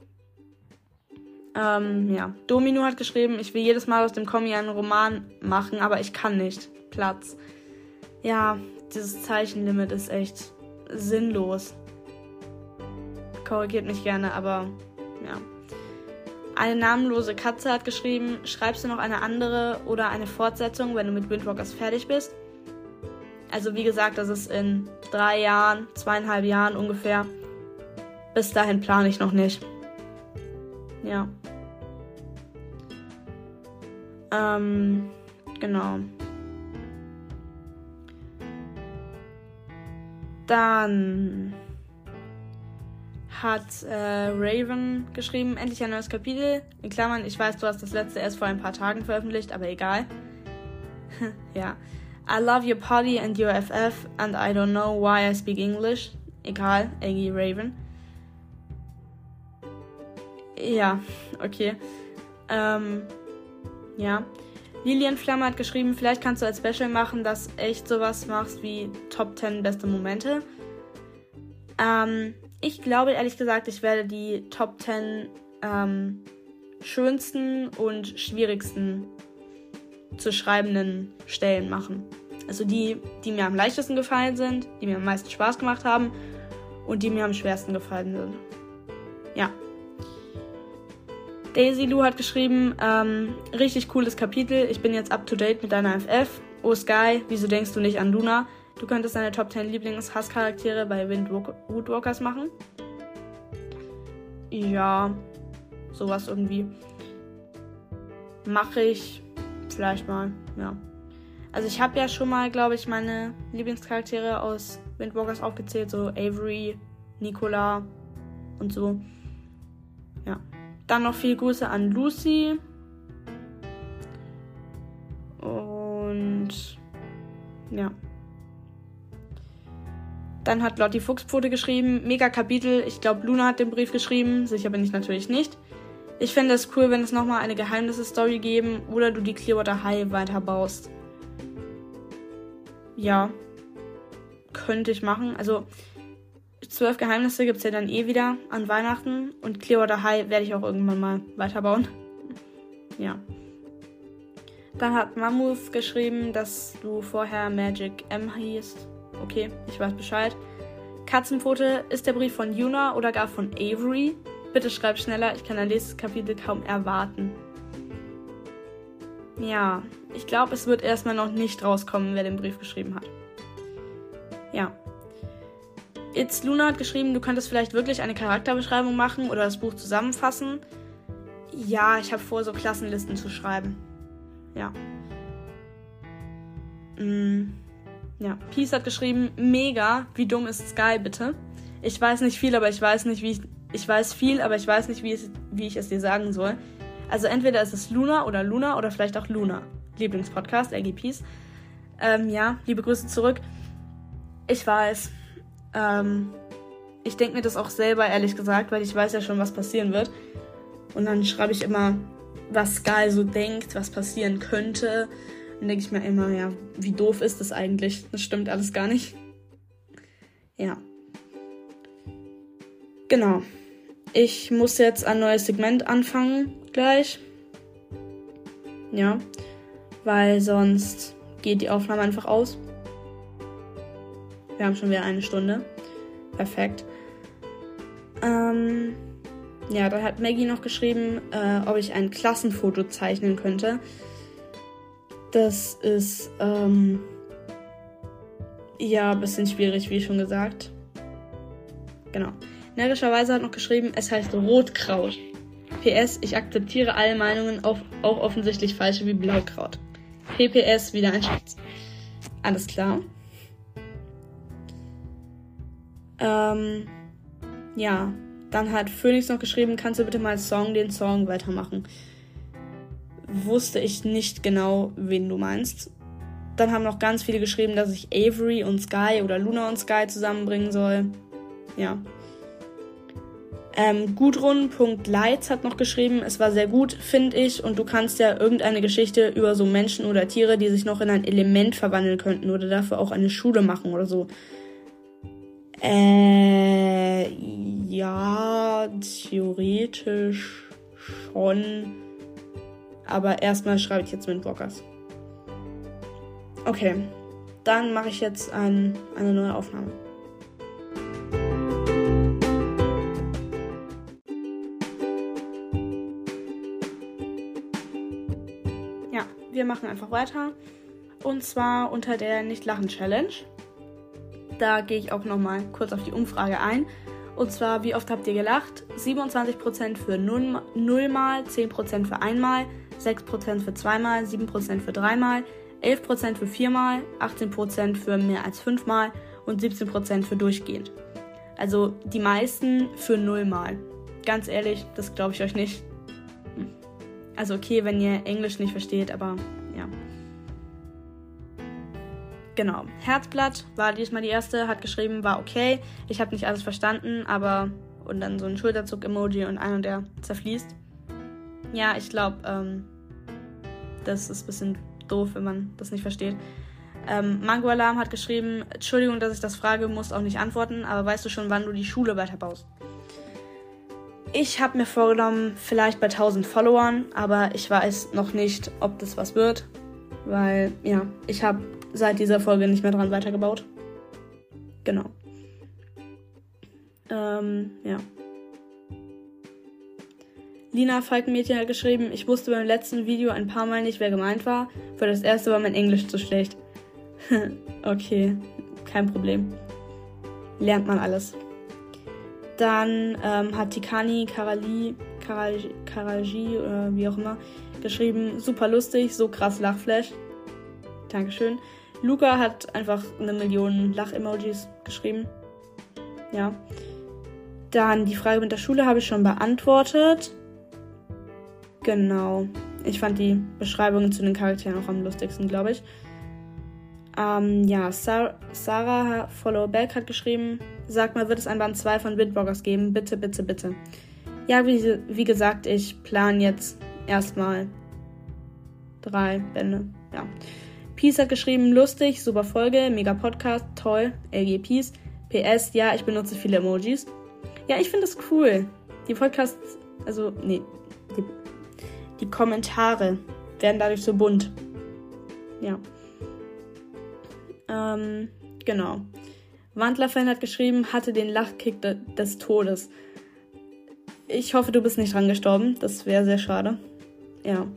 Ähm, ja. Domino hat geschrieben, ich will jedes Mal aus dem Kommi einen Roman machen, aber ich kann nicht. Platz. Ja, dieses Zeichenlimit ist echt sinnlos. Korrigiert mich gerne, aber ja. Eine namenlose Katze hat geschrieben, schreibst du noch eine andere oder eine Fortsetzung, wenn du mit Windwalkers fertig bist? Also wie gesagt, das ist in drei Jahren, zweieinhalb Jahren ungefähr. Bis dahin plane ich noch nicht. Ja. Ähm, genau. Dann hat äh, Raven geschrieben, endlich ein neues Kapitel. In Klammern, ich weiß, du hast das letzte erst vor ein paar Tagen veröffentlicht, aber egal. Ja. I love your party and your F F and I don't know why I speak English. Egal, Aggie Raven. Ja, okay. Ähm, ja. Lilienflamme hat geschrieben, vielleicht kannst du als Special machen, dass echt sowas machst wie Top zehn beste Momente. Ähm, ich glaube ehrlich gesagt, ich werde die Top zehn ähm, schönsten und schwierigsten zu schreibenden Stellen machen. Also die, die mir am leichtesten gefallen sind, die mir am meisten Spaß gemacht haben und die mir am schwersten gefallen sind. Ja. Daisy Lou hat geschrieben, ähm, richtig cooles Kapitel, ich bin jetzt up to date mit deiner F F. Oh Sky, wieso denkst du nicht an Luna? Du könntest deine Top zehn Lieblings-Hasscharaktere bei Windwalkers machen. Ja, sowas irgendwie. Mache ich vielleicht mal, ja. Also ich habe ja schon mal, glaube ich, meine Lieblingscharaktere aus Windwalkers aufgezählt, so Avery, Nicola und so. Ja. Dann noch viele Grüße an Lucy. Und ja. Dann hat Lotti Fuchspfote geschrieben, mega Kapitel, ich glaube Luna hat den Brief geschrieben, sicher bin ich natürlich nicht. Ich fände es cool, wenn es nochmal eine Geheimnisse-Story geben oder du die Clearwater High weiterbaust. Ja, könnte ich machen. Also zwölf Geheimnisse gibt es ja dann eh wieder an Weihnachten und Clearwater High werde ich auch irgendwann mal weiterbauen. Ja. Dann hat Mammoth geschrieben, dass du vorher Magic M hießt. Okay, ich weiß Bescheid. Katzenpfote, ist der Brief von Yuna oder gar von Avery? Bitte schreib schneller, ich kann dein nächstes Kapitel kaum erwarten. Ja, ich glaube, es wird erstmal noch nicht rauskommen, wer den Brief geschrieben hat. Ja. It's Luna hat geschrieben, du könntest vielleicht wirklich eine Charakterbeschreibung machen oder das Buch zusammenfassen. Ja, ich habe vor, so Klassenlisten zu schreiben. Ja. Mm, ja. Peace hat geschrieben, mega, wie dumm ist Sky, bitte? Ich weiß nicht viel, aber ich weiß nicht, wie ich... Ich weiß viel, aber ich weiß nicht, wie, es, wie ich es dir sagen soll. Also entweder ist es Luna oder Luna oder vielleicht auch Luna. Lieblingspodcast, Aggie Peace. Ähm, ja, liebe Grüße zurück. Ich weiß. Ähm, ich denke mir das auch selber, ehrlich gesagt, weil ich weiß ja schon, was passieren wird. Und dann schreibe ich immer, was Sky so denkt, was passieren könnte. Dann denke ich mir immer, ja, wie doof ist das eigentlich? Das stimmt alles gar nicht. Ja. Genau. Ich muss jetzt ein neues Segment anfangen, gleich. Ja. Weil sonst geht die Aufnahme einfach aus. Wir haben schon wieder eine Stunde. Perfekt. Ähm, ja, da hat Maggie noch geschrieben, äh, ob ich ein Klassenfoto zeichnen könnte. Das ist, ähm, ja, ein bisschen schwierig, wie schon gesagt. Genau. Närrischerweise hat noch geschrieben, es heißt Rotkraut. P S, ich akzeptiere alle Meinungen, auch, auch offensichtlich falsche wie Blaukraut. P P S, wieder ein Schatz. Alles klar. Ähm, ja, dann hat Phoenix noch geschrieben, kannst du bitte mal Song den Song weitermachen? Wusste ich nicht genau, wen du meinst. Dann haben noch ganz viele geschrieben, dass ich Avery und Sky oder Luna und Sky zusammenbringen soll. Ja. Ähm, Gudrun.Leitz hat noch geschrieben, es war sehr gut, finde ich, und du kannst ja irgendeine Geschichte über so Menschen oder Tiere, die sich noch in ein Element verwandeln könnten oder dafür auch eine Schule machen oder so. Äh, ja, theoretisch schon. Aber erstmal schreibe ich jetzt mit Blockers. Okay, dann mache ich jetzt ein, eine neue Aufnahme. Ja, wir machen einfach weiter. Und zwar unter der Nicht-Lachen-Challenge. Da gehe ich auch nochmal kurz auf die Umfrage ein. Und zwar, wie oft habt ihr gelacht? siebenundzwanzig Prozent für null Mal, zehn Prozent für einmal, sechs Prozent für zweimal, sieben Prozent für dreimal, elf Prozent für viermal, achtzehn Prozent für mehr als fünfmal und siebzehn Prozent für durchgehend. Also die meisten für null Mal. Ganz ehrlich, das glaube ich euch nicht. Also okay, wenn ihr Englisch nicht versteht, aber ja. Genau. Herzblatt war diesmal die erste, hat geschrieben, war okay. Ich habe nicht alles verstanden, aber... Und dann so ein Schulterzuck-Emoji und einer, der zerfließt. Ja, ich glaube, ähm, das ist ein bisschen doof, wenn man das nicht versteht. Ähm, Mango Alarm hat geschrieben, Entschuldigung, dass ich das frage, musst auch nicht antworten, aber weißt du schon, wann du die Schule weiterbaust? Ich habe mir vorgenommen, vielleicht bei tausend Followern, aber ich weiß noch nicht, ob das was wird, weil, ja, ich habe seit dieser Folge nicht mehr dran weitergebaut. Genau. Ähm, ja. Lina Falkenmädchen hat geschrieben, ich wusste beim letzten Video ein paar Mal nicht, wer gemeint war. Für das erste war mein Englisch zu schlecht. Okay, kein Problem. Lernt man alles. Dann ähm, hat Tikani Karali, Karaj, Karaji oder wie auch immer geschrieben, super lustig, so krass Lachflash. Dankeschön. Luca hat einfach eine Million Lach-Emojis geschrieben. Ja. Dann die Frage mit der Schule habe ich schon beantwortet. Genau. Ich fand die Beschreibungen zu den Charakteren auch am lustigsten, glaube ich. Ähm, ja, Sarah, Sarah Followback hat geschrieben, sag mal, wird es ein Band zwei von Bitbloggers geben? Bitte, bitte, bitte. Ja, wie, wie gesagt, ich plane jetzt erstmal drei Bände. Ja. Peace hat geschrieben, lustig, super Folge, mega Podcast, toll, L G Peace. P S, ja, ich benutze viele Emojis. Ja, ich finde das cool. Die Podcasts, also, nee, die, die Kommentare werden dadurch so bunt. Ja. Ähm, genau. Wandlerfan hat geschrieben, hatte den Lachkick de- des Todes. Ich hoffe, du bist nicht dran gestorben. Das wäre sehr schade. Ja.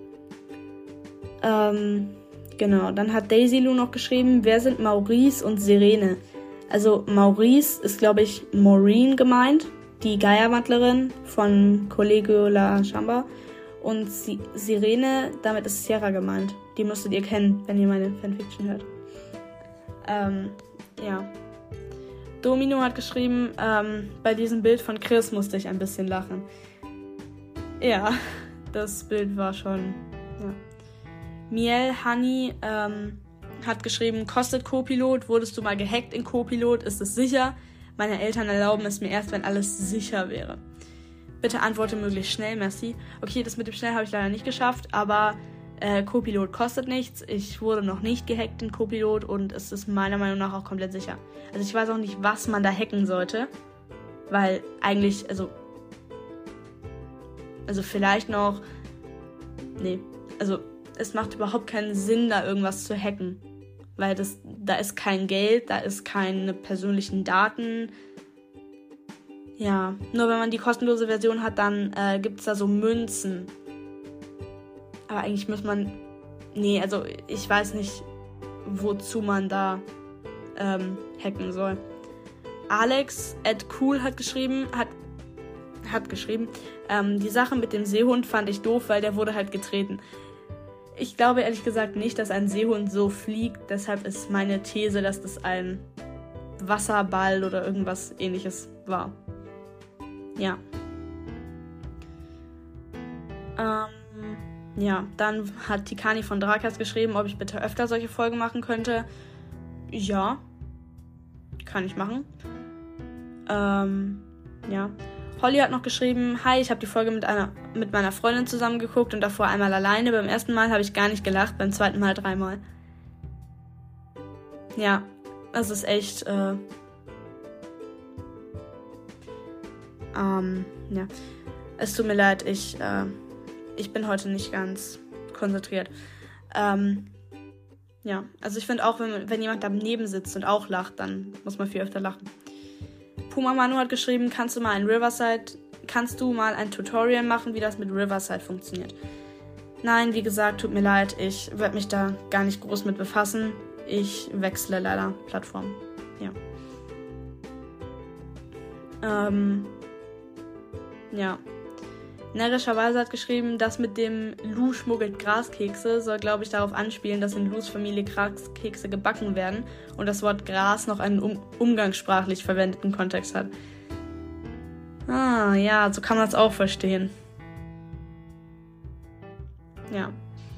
Ähm, genau. Dann hat Daisy Lou noch geschrieben, wer sind Maurice und Sirene? Also Maurice ist, glaube ich, Maureen gemeint, die Geierwandlerin von Collegio La Chamba. Und si- Sirene, damit ist Sierra gemeint. Die müsstet ihr kennen, wenn ihr meine Fanfiction hört. Ähm, ja. Domino hat geschrieben, ähm, bei diesem Bild von Chris musste ich ein bisschen lachen. Ja, das Bild war schon, ja. Miel Honey, ähm, hat geschrieben, kostet Copilot, wurdest du mal gehackt in Copilot, ist es sicher? Meine Eltern erlauben es mir erst, wenn alles sicher wäre. Bitte antworte möglichst schnell, merci. Okay, das mit dem schnell habe ich leider nicht geschafft, aber äh, Copilot kostet nichts. Ich wurde noch nicht gehackt in Copilot und es ist meiner Meinung nach auch komplett sicher. Also ich weiß auch nicht, was man da hacken sollte, weil eigentlich, also also vielleicht noch, nee, also es macht überhaupt keinen Sinn, da irgendwas zu hacken. weil das, da ist kein Geld, da ist keine persönlichen Daten. Ja, nur wenn man die kostenlose Version hat, dann äh, gibt es da so Münzen. Aber eigentlich muss man, nee, also ich weiß nicht, wozu man da ähm, hacken soll. Alex at cool hat geschrieben, hat, hat geschrieben, ähm, die Sache mit dem Seehund fand ich doof, weil der wurde halt getreten. Ich glaube ehrlich gesagt nicht, dass ein Seehund so fliegt, deshalb ist meine These, dass das ein Wasserball oder irgendwas ähnliches war. Ja. Ähm, ja, dann hat Tikani von Drakas geschrieben, ob ich bitte öfter solche Folgen machen könnte. Ja, kann ich machen. Ähm, ja. Holly hat noch geschrieben, hi, ich habe die Folge mit einer mit meiner Freundin zusammen geguckt und davor einmal alleine. Beim ersten Mal habe ich gar nicht gelacht, beim zweiten Mal dreimal. Ja, das ist echt, äh, ähm, ja. Es tut mir leid, ich, äh, ich bin heute nicht ganz konzentriert. Ähm, ja, also ich finde auch, wenn, wenn jemand daneben sitzt und auch lacht, dann muss man viel öfter lachen. Puma Manu hat geschrieben, kannst du mal ein Riverside, kannst du mal ein Tutorial machen, wie das mit Riverside funktioniert? Nein, wie gesagt, tut mir leid, ich werde mich da gar nicht groß mit befassen. Ich wechsle leider Plattform. Ja. Ähm, ja. Närrischerweise hat geschrieben, das mit dem Lou schmuggelt Graskekse soll, glaube ich, darauf anspielen, dass in Lous Familie Graskekse gebacken werden und das Wort Gras noch einen um- umgangssprachlich verwendeten Kontext hat. Ah, ja, so kann man es auch verstehen. Ja.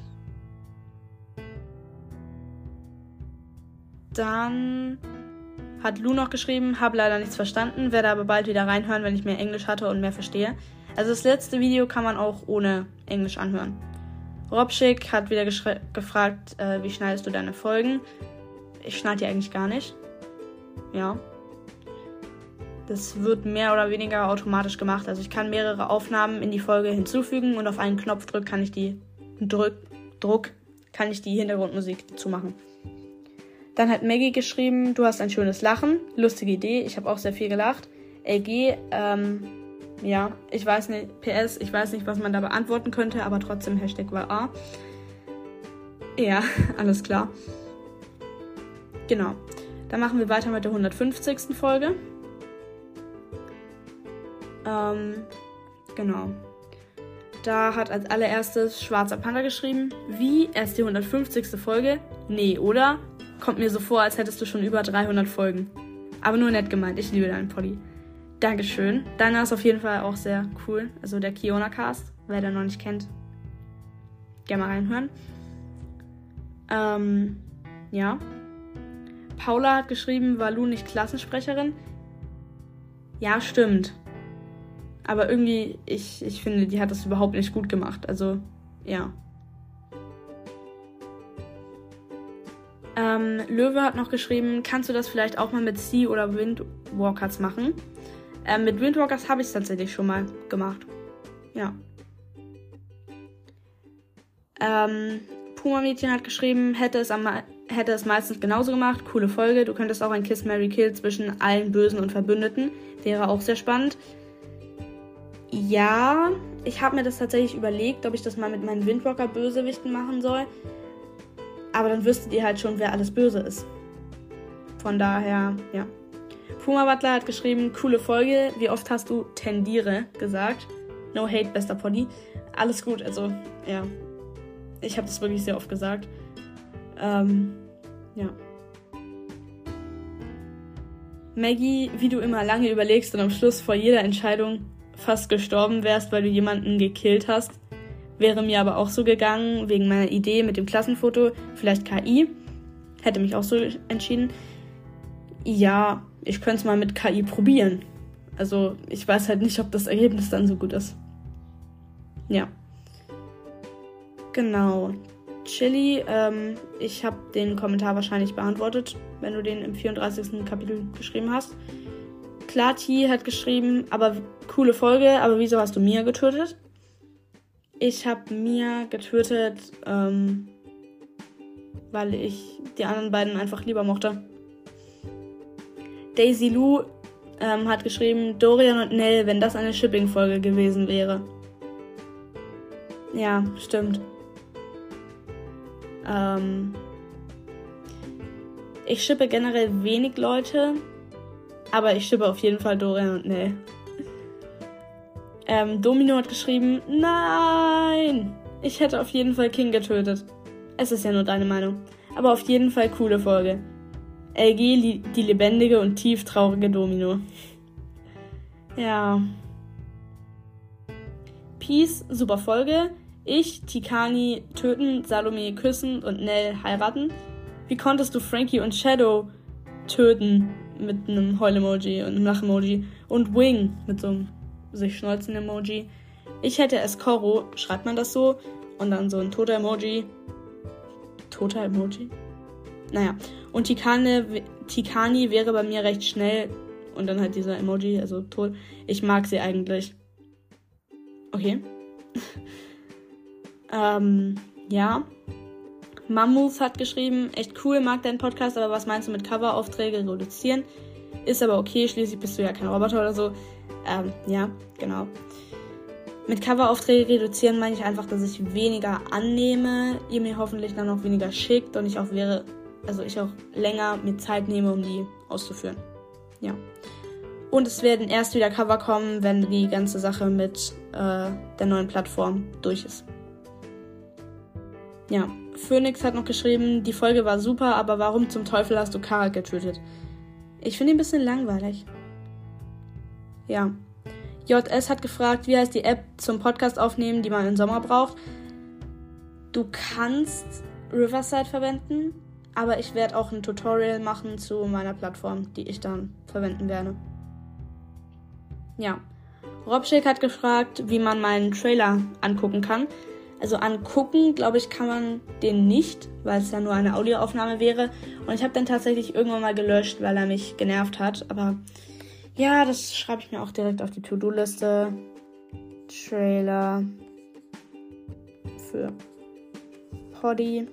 Dann hat Lou noch geschrieben, habe leider nichts verstanden, werde aber bald wieder reinhören, wenn ich mehr Englisch hatte und mehr verstehe. Also das letzte Video kann man auch ohne Englisch anhören. Robschick hat wieder geschre- gefragt, äh, wie schneidest du deine Folgen? Ich schneide die eigentlich gar nicht. Ja. Das wird mehr oder weniger automatisch gemacht. Also ich kann mehrere Aufnahmen in die Folge hinzufügen und auf einen Knopf drück kann ich die drück, Druck kann ich die Hintergrundmusik dazu machen. Dann hat Maggie geschrieben, du hast ein schönes Lachen. Lustige Idee, ich habe auch sehr viel gelacht. L G, ähm, ja, ich weiß nicht, P S, ich weiß nicht, was man da beantworten könnte, aber trotzdem Hashtag war A. Ja, alles klar. Genau. Dann machen wir weiter mit der hundertfünfzigsten Folge. Ähm, genau. Da hat als allererstes Schwarzer Panda geschrieben, wie, erst die hundertfünfzigste Folge? Nee, oder? Kommt mir so vor, als hättest du schon über dreihundert Folgen. Aber nur nett gemeint, ich liebe deinen Poddy. Dankeschön. Deiner ist auf jeden Fall auch sehr cool. Also der Kiona Cast, wer den noch nicht kennt, gerne mal reinhören. Ähm, ja. Paula hat geschrieben, war Lou nicht Klassensprecherin? Ja, stimmt. Aber irgendwie, ich, ich finde, die hat das überhaupt nicht gut gemacht. Also, ja. Ähm, Löwe hat noch geschrieben, kannst du das vielleicht auch mal mit Sea oder Windwalkers machen? Ähm, mit Windwalkers habe ich es tatsächlich schon mal gemacht. Ja. Ähm, Puma Mädchen hat geschrieben, hätte es, am, hätte es meistens genauso gemacht. Coole Folge. Du könntest auch ein Kiss, Marry, Kill zwischen allen Bösen und Verbündeten. Wäre auch sehr spannend. Ja, ich habe mir das tatsächlich überlegt, ob ich das mal mit meinen Windwalker-Bösewichten machen soll. Aber dann wüsstet ihr halt schon, wer alles böse ist. Von daher, ja. Puma Butler hat geschrieben, coole Folge. Wie oft hast du tendiere gesagt? No hate, bester Poddy. Alles gut, also, ja. Ich habe das wirklich sehr oft gesagt. Ähm, ja. Maggie, wie du immer lange überlegst und am Schluss vor jeder Entscheidung fast gestorben wärst, weil du jemanden gekillt hast. Wäre mir aber auch so gegangen, wegen meiner Idee mit dem Klassenfoto, vielleicht K I. Hätte mich auch so entschieden. Ja, ich könnte es mal mit K I probieren. Also, ich weiß halt nicht, ob das Ergebnis dann so gut ist. Ja. Genau. Chili, ähm, ich habe den Kommentar wahrscheinlich beantwortet, wenn du den im vierunddreißigsten Kapitel geschrieben hast. Klati hat geschrieben, aber coole Folge, aber wieso hast du Mia getötet? Ich habe Mia getötet, ähm, weil ich die anderen beiden einfach lieber mochte. Daisy Lou ähm, hat geschrieben, Dorian und Nell, wenn das eine Shipping-Folge gewesen wäre. Ja, stimmt. Ähm, ich shippe generell wenig Leute, aber ich shippe auf jeden Fall Dorian und Nell. Ähm, Domino hat geschrieben, nein, ich hätte auf jeden Fall King getötet. Es ist ja nur deine Meinung. Aber auf jeden Fall coole Folge. L G, die lebendige und tief traurige Domino. Ja. Peace, super Folge. Ich, Tikani töten, Salome küssen und Nell heiraten. Wie konntest du Frankie und Shadow töten? Mit einem Heul-Emoji und einem Lach-Emoji. Und Wing mit so einem sich schnolzen Emoji. Ich hätte Escoro, schreibt man das so? Und dann so ein toter Emoji. Toter Emoji? Naja. Und Tikane, Tikani wäre bei mir recht schnell. Und dann halt dieser Emoji, also tot. Ich mag sie eigentlich. Okay. ähm, ja. Mammoth hat geschrieben, echt cool, mag deinen Podcast, aber was meinst du mit Coveraufträge reduzieren? Ist aber okay, schließlich bist du ja kein Roboter oder so. Ähm, ja, genau. Mit Coveraufträge reduzieren meine ich einfach, dass ich weniger annehme, ihr mir hoffentlich dann auch weniger schickt und ich auch wäre, also ich auch länger mir Zeit nehme, um die auszuführen. Ja. Und es werden erst wieder Cover kommen, wenn die ganze Sache mit äh, der neuen Plattform durch ist. Ja. Phoenix hat noch geschrieben, die Folge war super, aber warum zum Teufel hast du Karak getötet? Ich finde ihn ein bisschen langweilig. Ja. J S hat gefragt, wie heißt die App zum Podcast aufnehmen, die man im Sommer braucht. Du kannst Riverside verwenden, aber ich werde auch ein Tutorial machen zu meiner Plattform, die ich dann verwenden werde. Ja. Robshake hat gefragt, wie man meinen Trailer angucken kann. Also angucken, glaube ich, kann man den nicht, weil es ja nur eine Audioaufnahme wäre. Und ich habe dann tatsächlich irgendwann mal gelöscht, weil er mich genervt hat. Aber ja, das schreibe ich mir auch direkt auf die To-Do-Liste. Trailer für Poddy.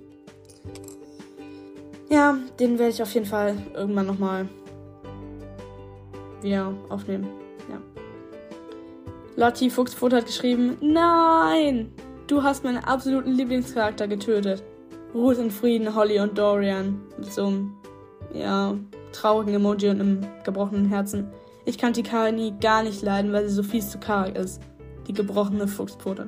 Ja, den werde ich auf jeden Fall irgendwann nochmal wieder aufnehmen. Ja. Lotti Fuchsbrot hat geschrieben, nein! Du hast meinen absoluten Lieblingscharakter getötet. Ruht in Frieden, Holly und Dorian. Mit so einem, ja, traurigen Emoji und einem gebrochenen Herzen. Ich kann Tikani gar nicht leiden, weil sie so fies zu Karak ist. Die gebrochene Fuchspfote.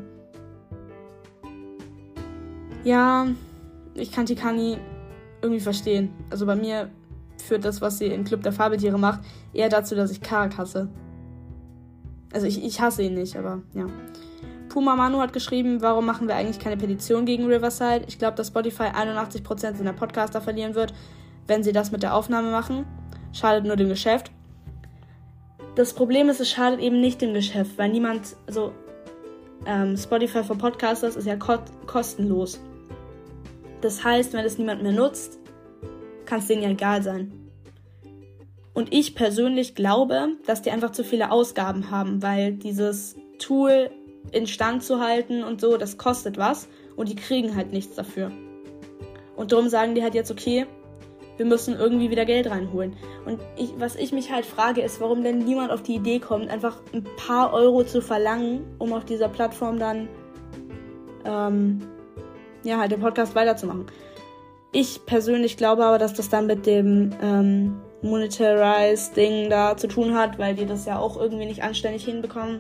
Ja, ich kann Tikani irgendwie verstehen. Also bei mir führt das, was sie in Club der Fabeltiere macht, eher dazu, dass ich Karak hasse. Also ich, ich hasse ihn nicht, aber ja. Puma Manu hat geschrieben, warum machen wir eigentlich keine Petition gegen Riverside? Ich glaube, dass Spotify einundachtzig Prozent seiner Podcaster verlieren wird, wenn sie das mit der Aufnahme machen. Schadet nur dem Geschäft. Das Problem ist, es schadet eben nicht dem Geschäft, weil niemand, also ähm, Spotify für Podcasters ist ja ko- kostenlos. Das heißt, wenn es niemand mehr nutzt, kann es denen ja egal sein. Und ich persönlich glaube, dass die einfach zu viele Ausgaben haben, weil dieses Tool instand zu halten und so, das kostet was und die kriegen halt nichts dafür. Und darum sagen die halt jetzt, okay, wir müssen irgendwie wieder Geld reinholen. Und ich, was ich mich halt frage, ist, warum denn niemand auf die Idee kommt, einfach ein paar Euro zu verlangen, um auf dieser Plattform dann ähm, ja, halt den Podcast weiterzumachen. Ich persönlich glaube aber, dass das dann mit dem ähm, Monetarize-Ding da zu tun hat, weil die das ja auch irgendwie nicht anständig hinbekommen.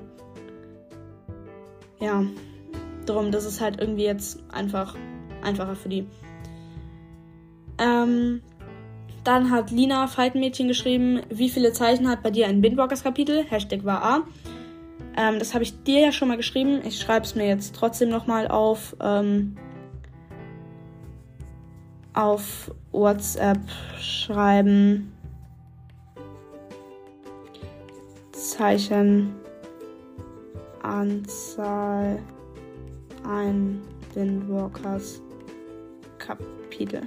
Ja, darum, das ist halt irgendwie jetzt einfach einfacher für die. Ähm, dann hat Lina Faltenmädchen geschrieben, wie viele Zeichen hat bei dir ein Windwalkers-Kapitel? Hashtag war A. Ähm, das habe ich dir ja schon mal geschrieben. Ich schreibe es mir jetzt trotzdem nochmal auf, ähm, auf WhatsApp schreiben. Zeichen. Anzahl ein Windwalkers Kapitel.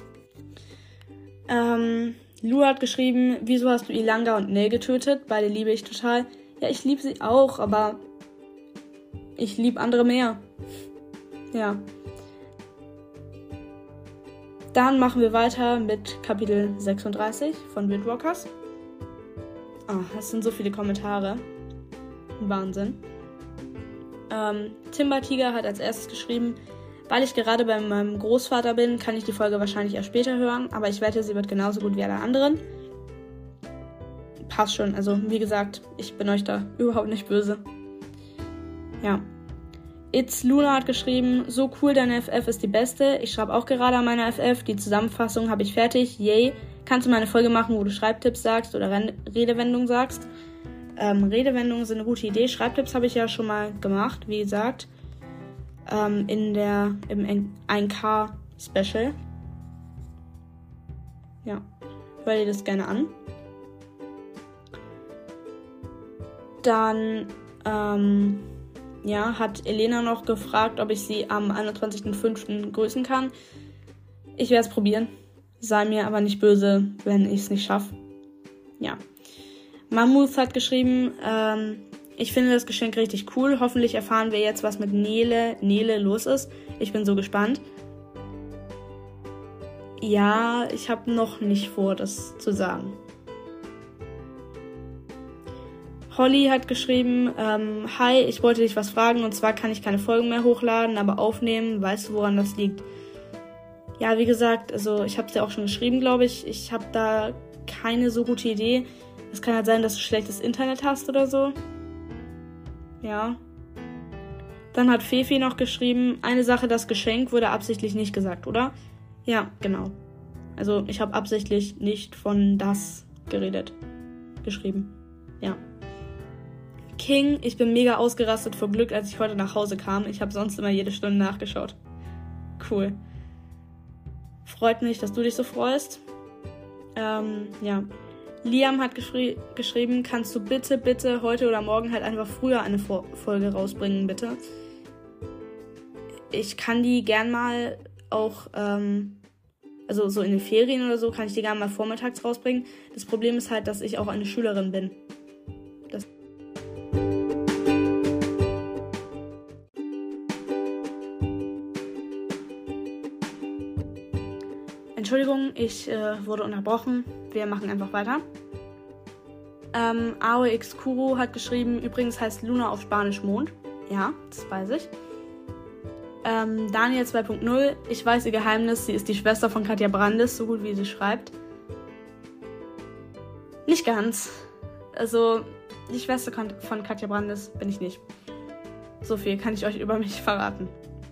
Ähm, Lu hat geschrieben, wieso hast du Ilanga und Nell getötet? Beide liebe ich total. Ja, ich liebe sie auch, aber ich liebe andere mehr. Ja. Dann machen wir weiter mit Kapitel sechsunddreißig von Windwalkers. Ah, das sind so viele Kommentare. Wahnsinn. Ähm, Timbertiger hat als erstes geschrieben, weil ich gerade bei meinem Großvater bin, kann ich die Folge wahrscheinlich erst später hören, aber ich wette, sie wird genauso gut wie alle anderen. Passt schon, also wie gesagt, ich bin euch da überhaupt nicht böse. Ja. It's Luna hat geschrieben, so cool, deine F F ist die beste. Ich schreibe auch gerade an meiner F F, die Zusammenfassung habe ich fertig. Yay. Kannst du mal eine Folge machen, wo du Schreibtipps sagst oder Redewendungen sagst? Ähm, Redewendungen sind eine gute Idee. Schreibtipps habe ich ja schon mal gemacht, wie gesagt. Ähm, in der, im eins K Special. Ja, hör dir das gerne an. Dann, ähm, ja, hat Elena noch gefragt, ob ich sie am einundzwanzigsten fünften grüßen kann. Ich werde es probieren. Sei mir aber nicht böse, wenn ich es nicht schaffe. Ja. Mammuth hat geschrieben, ähm, ich finde das Geschenk richtig cool. Hoffentlich erfahren wir jetzt, was mit Nele, Nele los ist. Ich bin so gespannt. Ja, ich habe noch nicht vor, das zu sagen. Holly hat geschrieben, ähm, hi, ich wollte dich was fragen, und zwar kann ich keine Folgen mehr hochladen, aber aufnehmen. Weißt du, woran das liegt? Ja, wie gesagt, also ich habe es ja auch schon geschrieben, glaube ich. Ich habe da keine so gute Idee. Es kann halt sein, dass du schlechtes Internet hast oder so. Ja. Dann hat Fefi noch geschrieben, eine Sache, das Geschenk wurde absichtlich nicht gesagt, oder? Ja, genau. Also ich habe absichtlich nicht von das geredet. Geschrieben. Ja. King, ich bin mega ausgerastet vor Glück, als ich heute nach Hause kam. Ich habe sonst immer jede Stunde nachgeschaut. Cool. Freut mich, dass du dich so freust. Ähm, ja. Liam hat geschri- geschrieben, kannst du bitte, bitte heute oder morgen halt einfach früher eine Fo- Folge rausbringen, bitte. Ich kann die gern mal auch, ähm, also so in den Ferien oder so, kann ich die gern mal vormittags rausbringen. Das Problem ist halt, dass ich auch eine Schülerin bin. Das Entschuldigung, ich äh, wurde unterbrochen. Wir machen einfach weiter. Ähm, AOX Kuro hat geschrieben, übrigens heißt Luna auf Spanisch Mond. Ja, das weiß ich. Ähm, Daniel zwei Punkt null, ich weiß ihr Geheimnis, sie ist die Schwester von Katja Brandes, so gut wie sie schreibt. Nicht ganz. Also, die Schwester von Katja Brandes bin ich nicht. So viel kann ich euch über mich verraten.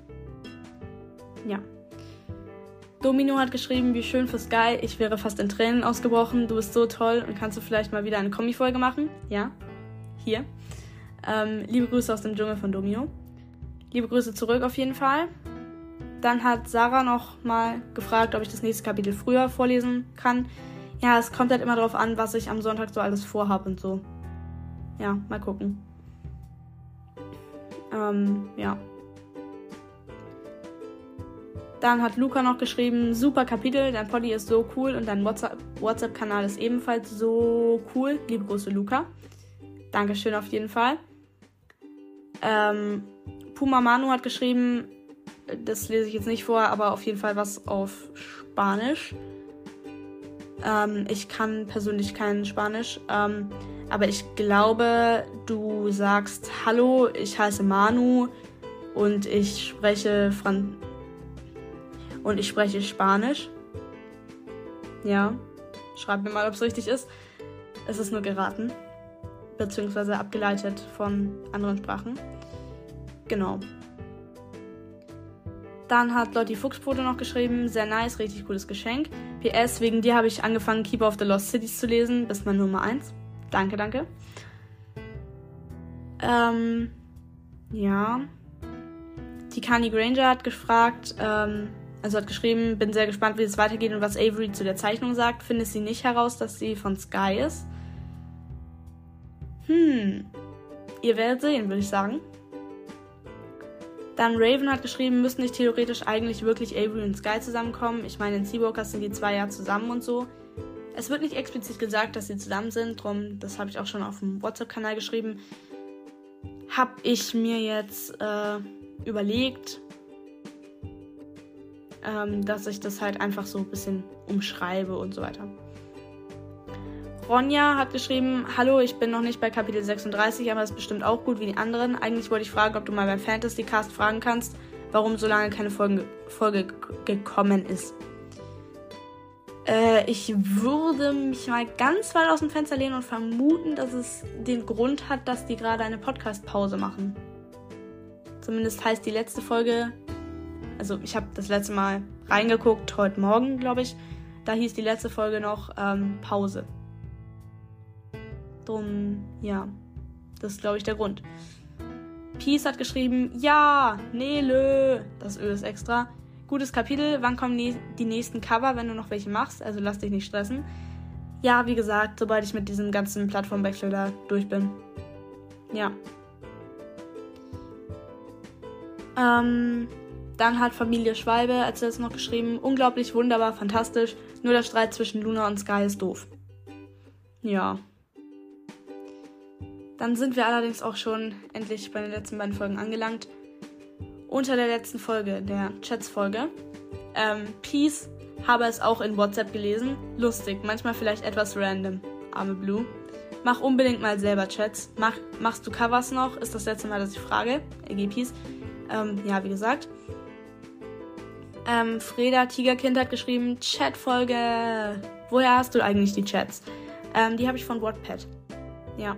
Ja. Domino hat geschrieben, wie schön für Sky, ich wäre fast in Tränen ausgebrochen, du bist so toll und kannst du vielleicht mal wieder eine Kombi-Folge machen? Ja, hier. Ähm, liebe Grüße aus dem Dschungel von Domino. Liebe Grüße zurück auf jeden Fall. Dann hat Sarah noch mal gefragt, ob ich das nächste Kapitel früher vorlesen kann. Ja, es kommt halt immer darauf an, was ich am Sonntag so alles vorhab und so. Ja, mal gucken. Ähm, ja. Dann hat Luca noch geschrieben, super Kapitel, dein Poddy ist so cool und dein WhatsApp-Kanal ist ebenfalls so cool. Liebe Grüße, Luca. Dankeschön auf jeden Fall. Ähm, Puma Manu hat geschrieben, das lese ich jetzt nicht vor, aber auf jeden Fall was auf Spanisch. Ähm, ich kann persönlich kein Spanisch, ähm, aber ich glaube, du sagst, hallo, ich heiße Manu und ich spreche Französisch. Und ich spreche Spanisch. Ja. Schreib mir mal, ob es richtig ist. Es ist nur geraten. Beziehungsweise abgeleitet von anderen Sprachen. Genau. Dann hat Lotti Fuchspfote noch geschrieben. Sehr nice, richtig cooles Geschenk. P S, wegen dir habe ich angefangen, Keeper of the Lost Cities zu lesen. Bist meine Nummer eins. Danke, danke. Ähm, ja. Tikani Granger hat gefragt, ähm, Also hat geschrieben, bin sehr gespannt, wie es weitergeht und was Avery zu der Zeichnung sagt. Findet sie nicht heraus, dass sie von Sky ist? Hm. Ihr werdet sehen, würde ich sagen. Dann Raven hat geschrieben, müssten nicht theoretisch eigentlich wirklich Avery und Sky zusammenkommen. Ich meine, in Seawalkers sind die zwei ja zusammen und so. Es wird nicht explizit gesagt, dass sie zusammen sind. Drum, das habe ich auch schon auf dem WhatsApp-Kanal geschrieben. Hab ich mir jetzt äh, überlegt. ähm, dass ich das halt einfach so ein bisschen umschreibe und so weiter. Ronja hat geschrieben, hallo, ich bin noch nicht bei Kapitel sechsunddreißig, aber das ist bestimmt auch gut wie die anderen. Eigentlich wollte ich fragen, ob du mal beim Fantasy Cast fragen kannst, warum so lange keine Folge, Folge gekommen ist. Äh, ich würde mich mal ganz weit aus dem Fenster lehnen und vermuten, dass es den Grund hat, dass die gerade eine Podcast-Pause machen. Zumindest heißt die letzte Folge, also ich habe das letzte Mal reingeguckt, heute Morgen, glaube ich, da hieß die letzte Folge noch ähm, Pause. Drum, ja, das ist, glaube ich, der Grund. Peace hat geschrieben, ja, Nele, das Ö ist extra. Gutes Kapitel, wann kommen die, die nächsten Cover, wenn du noch welche machst? Also lass dich nicht stressen. Ja, wie gesagt, sobald ich mit diesem ganzen Plattform-Bachelor da durch bin. Ja. Ähm, dann hat Familie Schwalbe als letztes noch geschrieben, unglaublich, wunderbar, fantastisch, nur der Streit zwischen Luna und Sky ist doof. Ja. Dann sind wir allerdings auch schon endlich bei den letzten beiden Folgen angelangt. Unter der letzten Folge, der Chats-Folge, ähm, Peace habe es auch in WhatsApp gelesen. Lustig, manchmal vielleicht etwas random. Arme Blue. Mach unbedingt mal selber Chats. Mach, machst du Covers noch? Ist das letzte Mal, dass ich frage. R G Peace. Ähm, ja, wie gesagt. Ähm, Freda Tigerkind hat geschrieben, Chat-Folge. Woher hast du eigentlich die Chats? Ähm, die habe ich von Wattpad. Ja.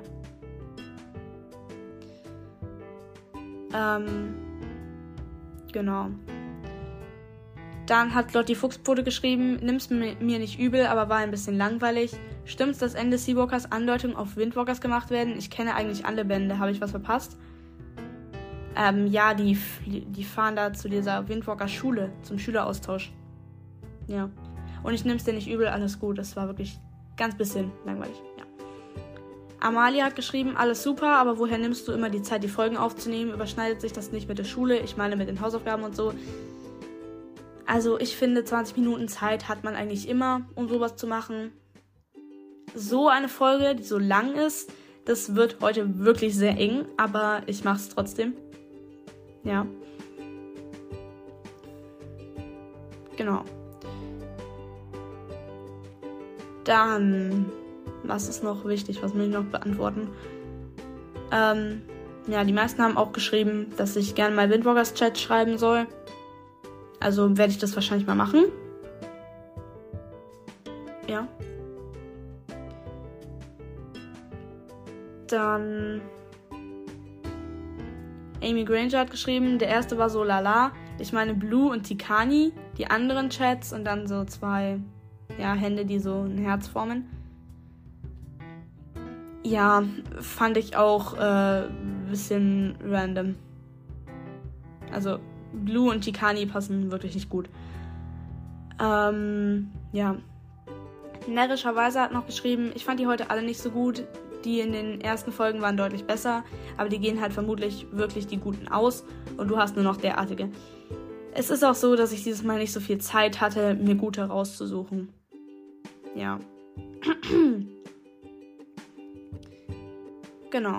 Ähm, genau. Dann hat Lotti Fuchspfote geschrieben, nimm's mir nicht übel, aber war ein bisschen langweilig. Stimmt's, dass Ende Seawalkers Andeutung auf Windwalkers gemacht werden? Ich kenne eigentlich alle Bände. Habe ich was verpasst? Ähm, ja, die, die fahren da zu dieser Windwalkers Schule, zum Schüleraustausch. Ja. Und ich nimm's dir nicht übel, alles gut. Das war wirklich ganz bisschen langweilig. Ja. Amalia hat geschrieben, alles super, aber woher nimmst du immer die Zeit, die Folgen aufzunehmen? Überschneidet sich das nicht mit der Schule? Ich meine mit den Hausaufgaben und so. Also ich finde, zwanzig Minuten Zeit hat man eigentlich immer, um sowas zu machen. So eine Folge, die so lang ist, das wird heute wirklich sehr eng, aber ich mache es trotzdem. Ja. Genau. Dann, was ist noch wichtig? Was muss ich noch beantworten? Ähm, ja, die meisten haben auch geschrieben, dass ich gerne mal Windwalkers Chat schreiben soll. Also werde ich das wahrscheinlich mal machen. Ja. Dann Amy Granger hat geschrieben, der erste war so lala. Ich meine Blue und Tikani, die anderen Chats und dann so zwei ja, Hände, die so ein Herz formen. Ja, fand ich auch ein äh, bisschen random. Also Blue und Tikani passen wirklich nicht gut. Ähm, ja. Närrischerweise hat noch geschrieben, ich fand die heute alle nicht so gut. Die in den ersten Folgen waren deutlich besser, aber die gehen halt vermutlich wirklich die Guten aus und du hast nur noch derartige. Es ist auch so, dass ich dieses Mal nicht so viel Zeit hatte, mir gute rauszusuchen. Ja. Genau.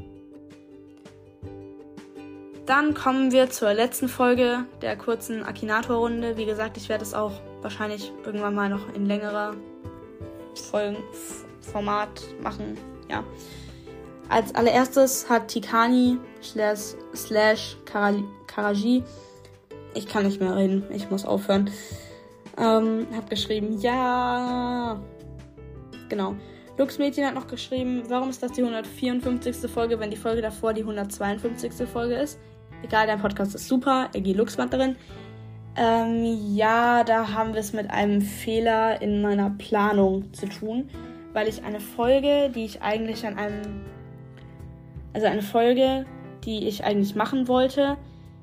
Dann kommen wir zur letzten Folge der kurzen Akinator-Runde. Wie gesagt, ich werde es auch wahrscheinlich irgendwann mal noch in längerer Folgenformat machen. Ja. Als allererstes hat Tikani slash, slash Karaji, ich kann nicht mehr reden, ich muss aufhören, ähm, hat geschrieben, ja, genau. Lux Mädchen hat noch geschrieben, warum ist das die hundertvierundfünfzigste Folge, wenn die Folge davor die hundertzweiundfünfzigste Folge ist? Egal, dein Podcast ist super, R G Luxwanderin. Ähm, ja, da haben wir es mit einem Fehler in meiner Planung zu tun, weil ich eine Folge, die ich eigentlich an einem, also eine Folge, die ich eigentlich machen wollte,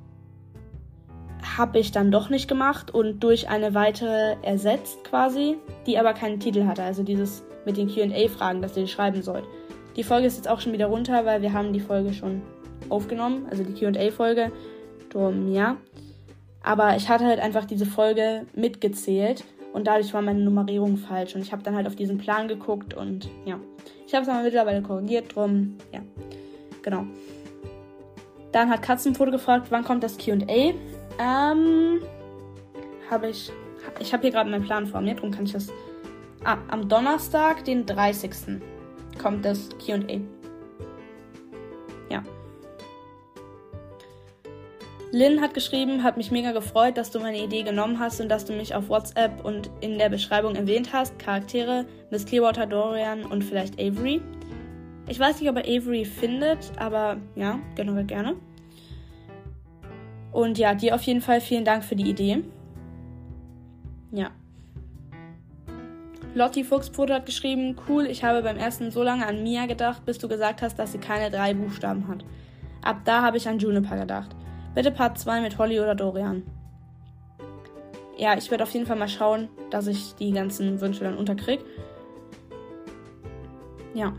habe ich dann doch nicht gemacht und durch eine weitere ersetzt quasi, die aber keinen Titel hatte, also dieses mit den Q und A-Fragen, dass ihr die schreiben sollt. Die Folge ist jetzt auch schon wieder runter, weil wir haben die Folge schon aufgenommen, also die Q und A-Folge, drum, ja. Aber ich hatte halt einfach diese Folge mitgezählt und dadurch war meine Nummerierung falsch und ich habe dann halt auf diesen Plan geguckt und ja. Ich habe es aber mittlerweile korrigiert, drum, ja. Genau. Dann hat Katzenfoto gefragt, wann kommt das Q und A? Ähm, habe ich, ich habe hier gerade meinen Plan vor mir, darum kann ich das, ah, am Donnerstag, den dreißigsten kommt das Q und A. Ja. Lynn hat geschrieben, hat mich mega gefreut, dass du meine Idee genommen hast und dass du mich auf WhatsApp und in der Beschreibung erwähnt hast. Charaktere, Miss Clearwater, Dorian und vielleicht Avery. Ich weiß nicht, ob er Avery findet, aber ja, generell gerne. Und ja, dir auf jeden Fall vielen Dank für die Idee. Ja. Lotti Fuchspfote hat geschrieben, cool, ich habe beim ersten so lange an Mia gedacht, bis du gesagt hast, dass sie keine drei Buchstaben hat. Ab da habe ich an Juniper gedacht. Bitte Part zwei mit Holly oder Dorian. Ja, ich werde auf jeden Fall mal schauen, dass ich die ganzen Wünsche dann unterkriege. Ja.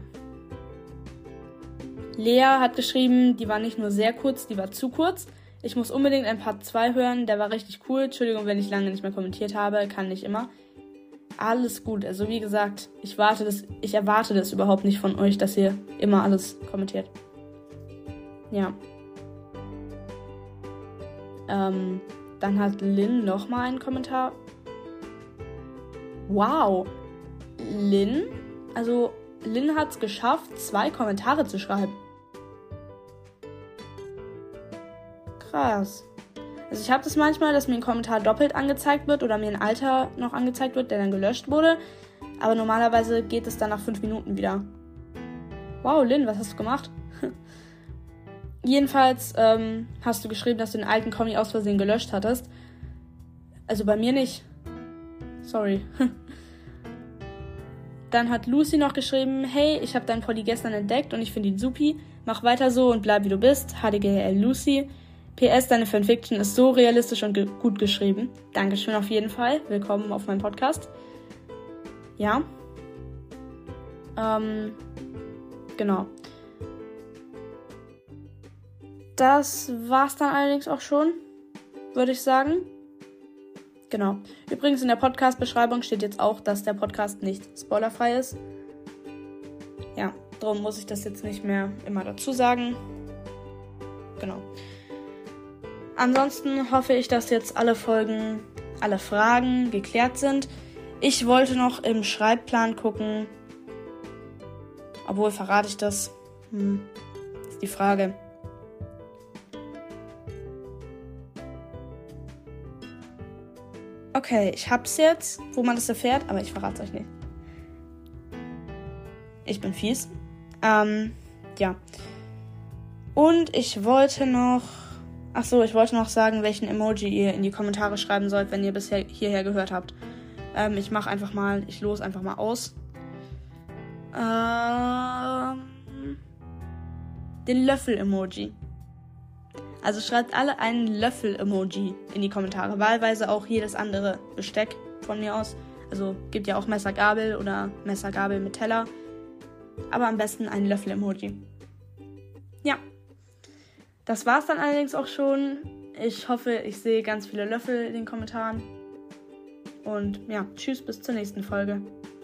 Lea hat geschrieben, die war nicht nur sehr kurz, die war zu kurz. Ich muss unbedingt ein Part zwei hören, der war richtig cool. Entschuldigung, wenn ich lange nicht mehr kommentiert habe, kann nicht immer. Alles gut, also wie gesagt, ich warte das, ich erwarte das überhaupt nicht von euch, dass ihr immer alles kommentiert. Ja. Ähm, dann hat Lynn nochmal einen Kommentar. Wow. Lynn? Also, Lynn hat es geschafft, zwei Kommentare zu schreiben. Krass. Also ich habe das manchmal, dass mir ein Kommentar doppelt angezeigt wird oder mir ein alter noch angezeigt wird, der dann gelöscht wurde. Aber normalerweise geht es dann nach fünf Minuten wieder. Wow, Lynn, was hast du gemacht? Jedenfalls ähm, hast du geschrieben, dass du den alten Kommi aus Versehen gelöscht hattest. Also bei mir nicht. Sorry. Dann hat Lucy noch geschrieben, hey, ich habe deinen Polly gestern entdeckt und ich finde ihn supi. Mach weiter so und bleib wie du bist. H D G L Lucy. P S, deine Fanfiction ist so realistisch und ge- gut geschrieben. Dankeschön auf jeden Fall. Willkommen auf meinem Podcast. Ja. Ähm, genau. Das war's dann allerdings auch schon, würde ich sagen. Genau. Übrigens in der Podcast-Beschreibung steht jetzt auch, dass der Podcast nicht spoilerfrei ist. Ja, darum muss ich das jetzt nicht mehr immer dazu sagen. Genau. Ansonsten hoffe ich, dass jetzt alle Folgen, alle Fragen geklärt sind. Ich wollte noch im Schreibplan gucken. Obwohl, verrate ich das? Hm, ist die Frage. Okay, ich hab's jetzt, wo man das erfährt, aber ich verrate es euch nicht. Ich bin fies. Ähm, ja. Und ich wollte noch... Ach so, ich wollte noch sagen, welchen Emoji ihr in die Kommentare schreiben sollt, wenn ihr bisher hierher gehört habt. Ähm, ich mache einfach mal, ich lose einfach mal aus. Ähm, den Löffel-Emoji. Also schreibt alle einen Löffel-Emoji in die Kommentare. Wahlweise auch jedes andere Besteck von mir aus. Also gibt ja auch Messer-Gabel oder Messer-Gabel mit Teller. Aber am besten ein Löffel-Emoji. Ja. Das war's dann allerdings auch schon. Ich hoffe, ich sehe ganz viele Löffel in den Kommentaren. Und ja, tschüss, bis zur nächsten Folge.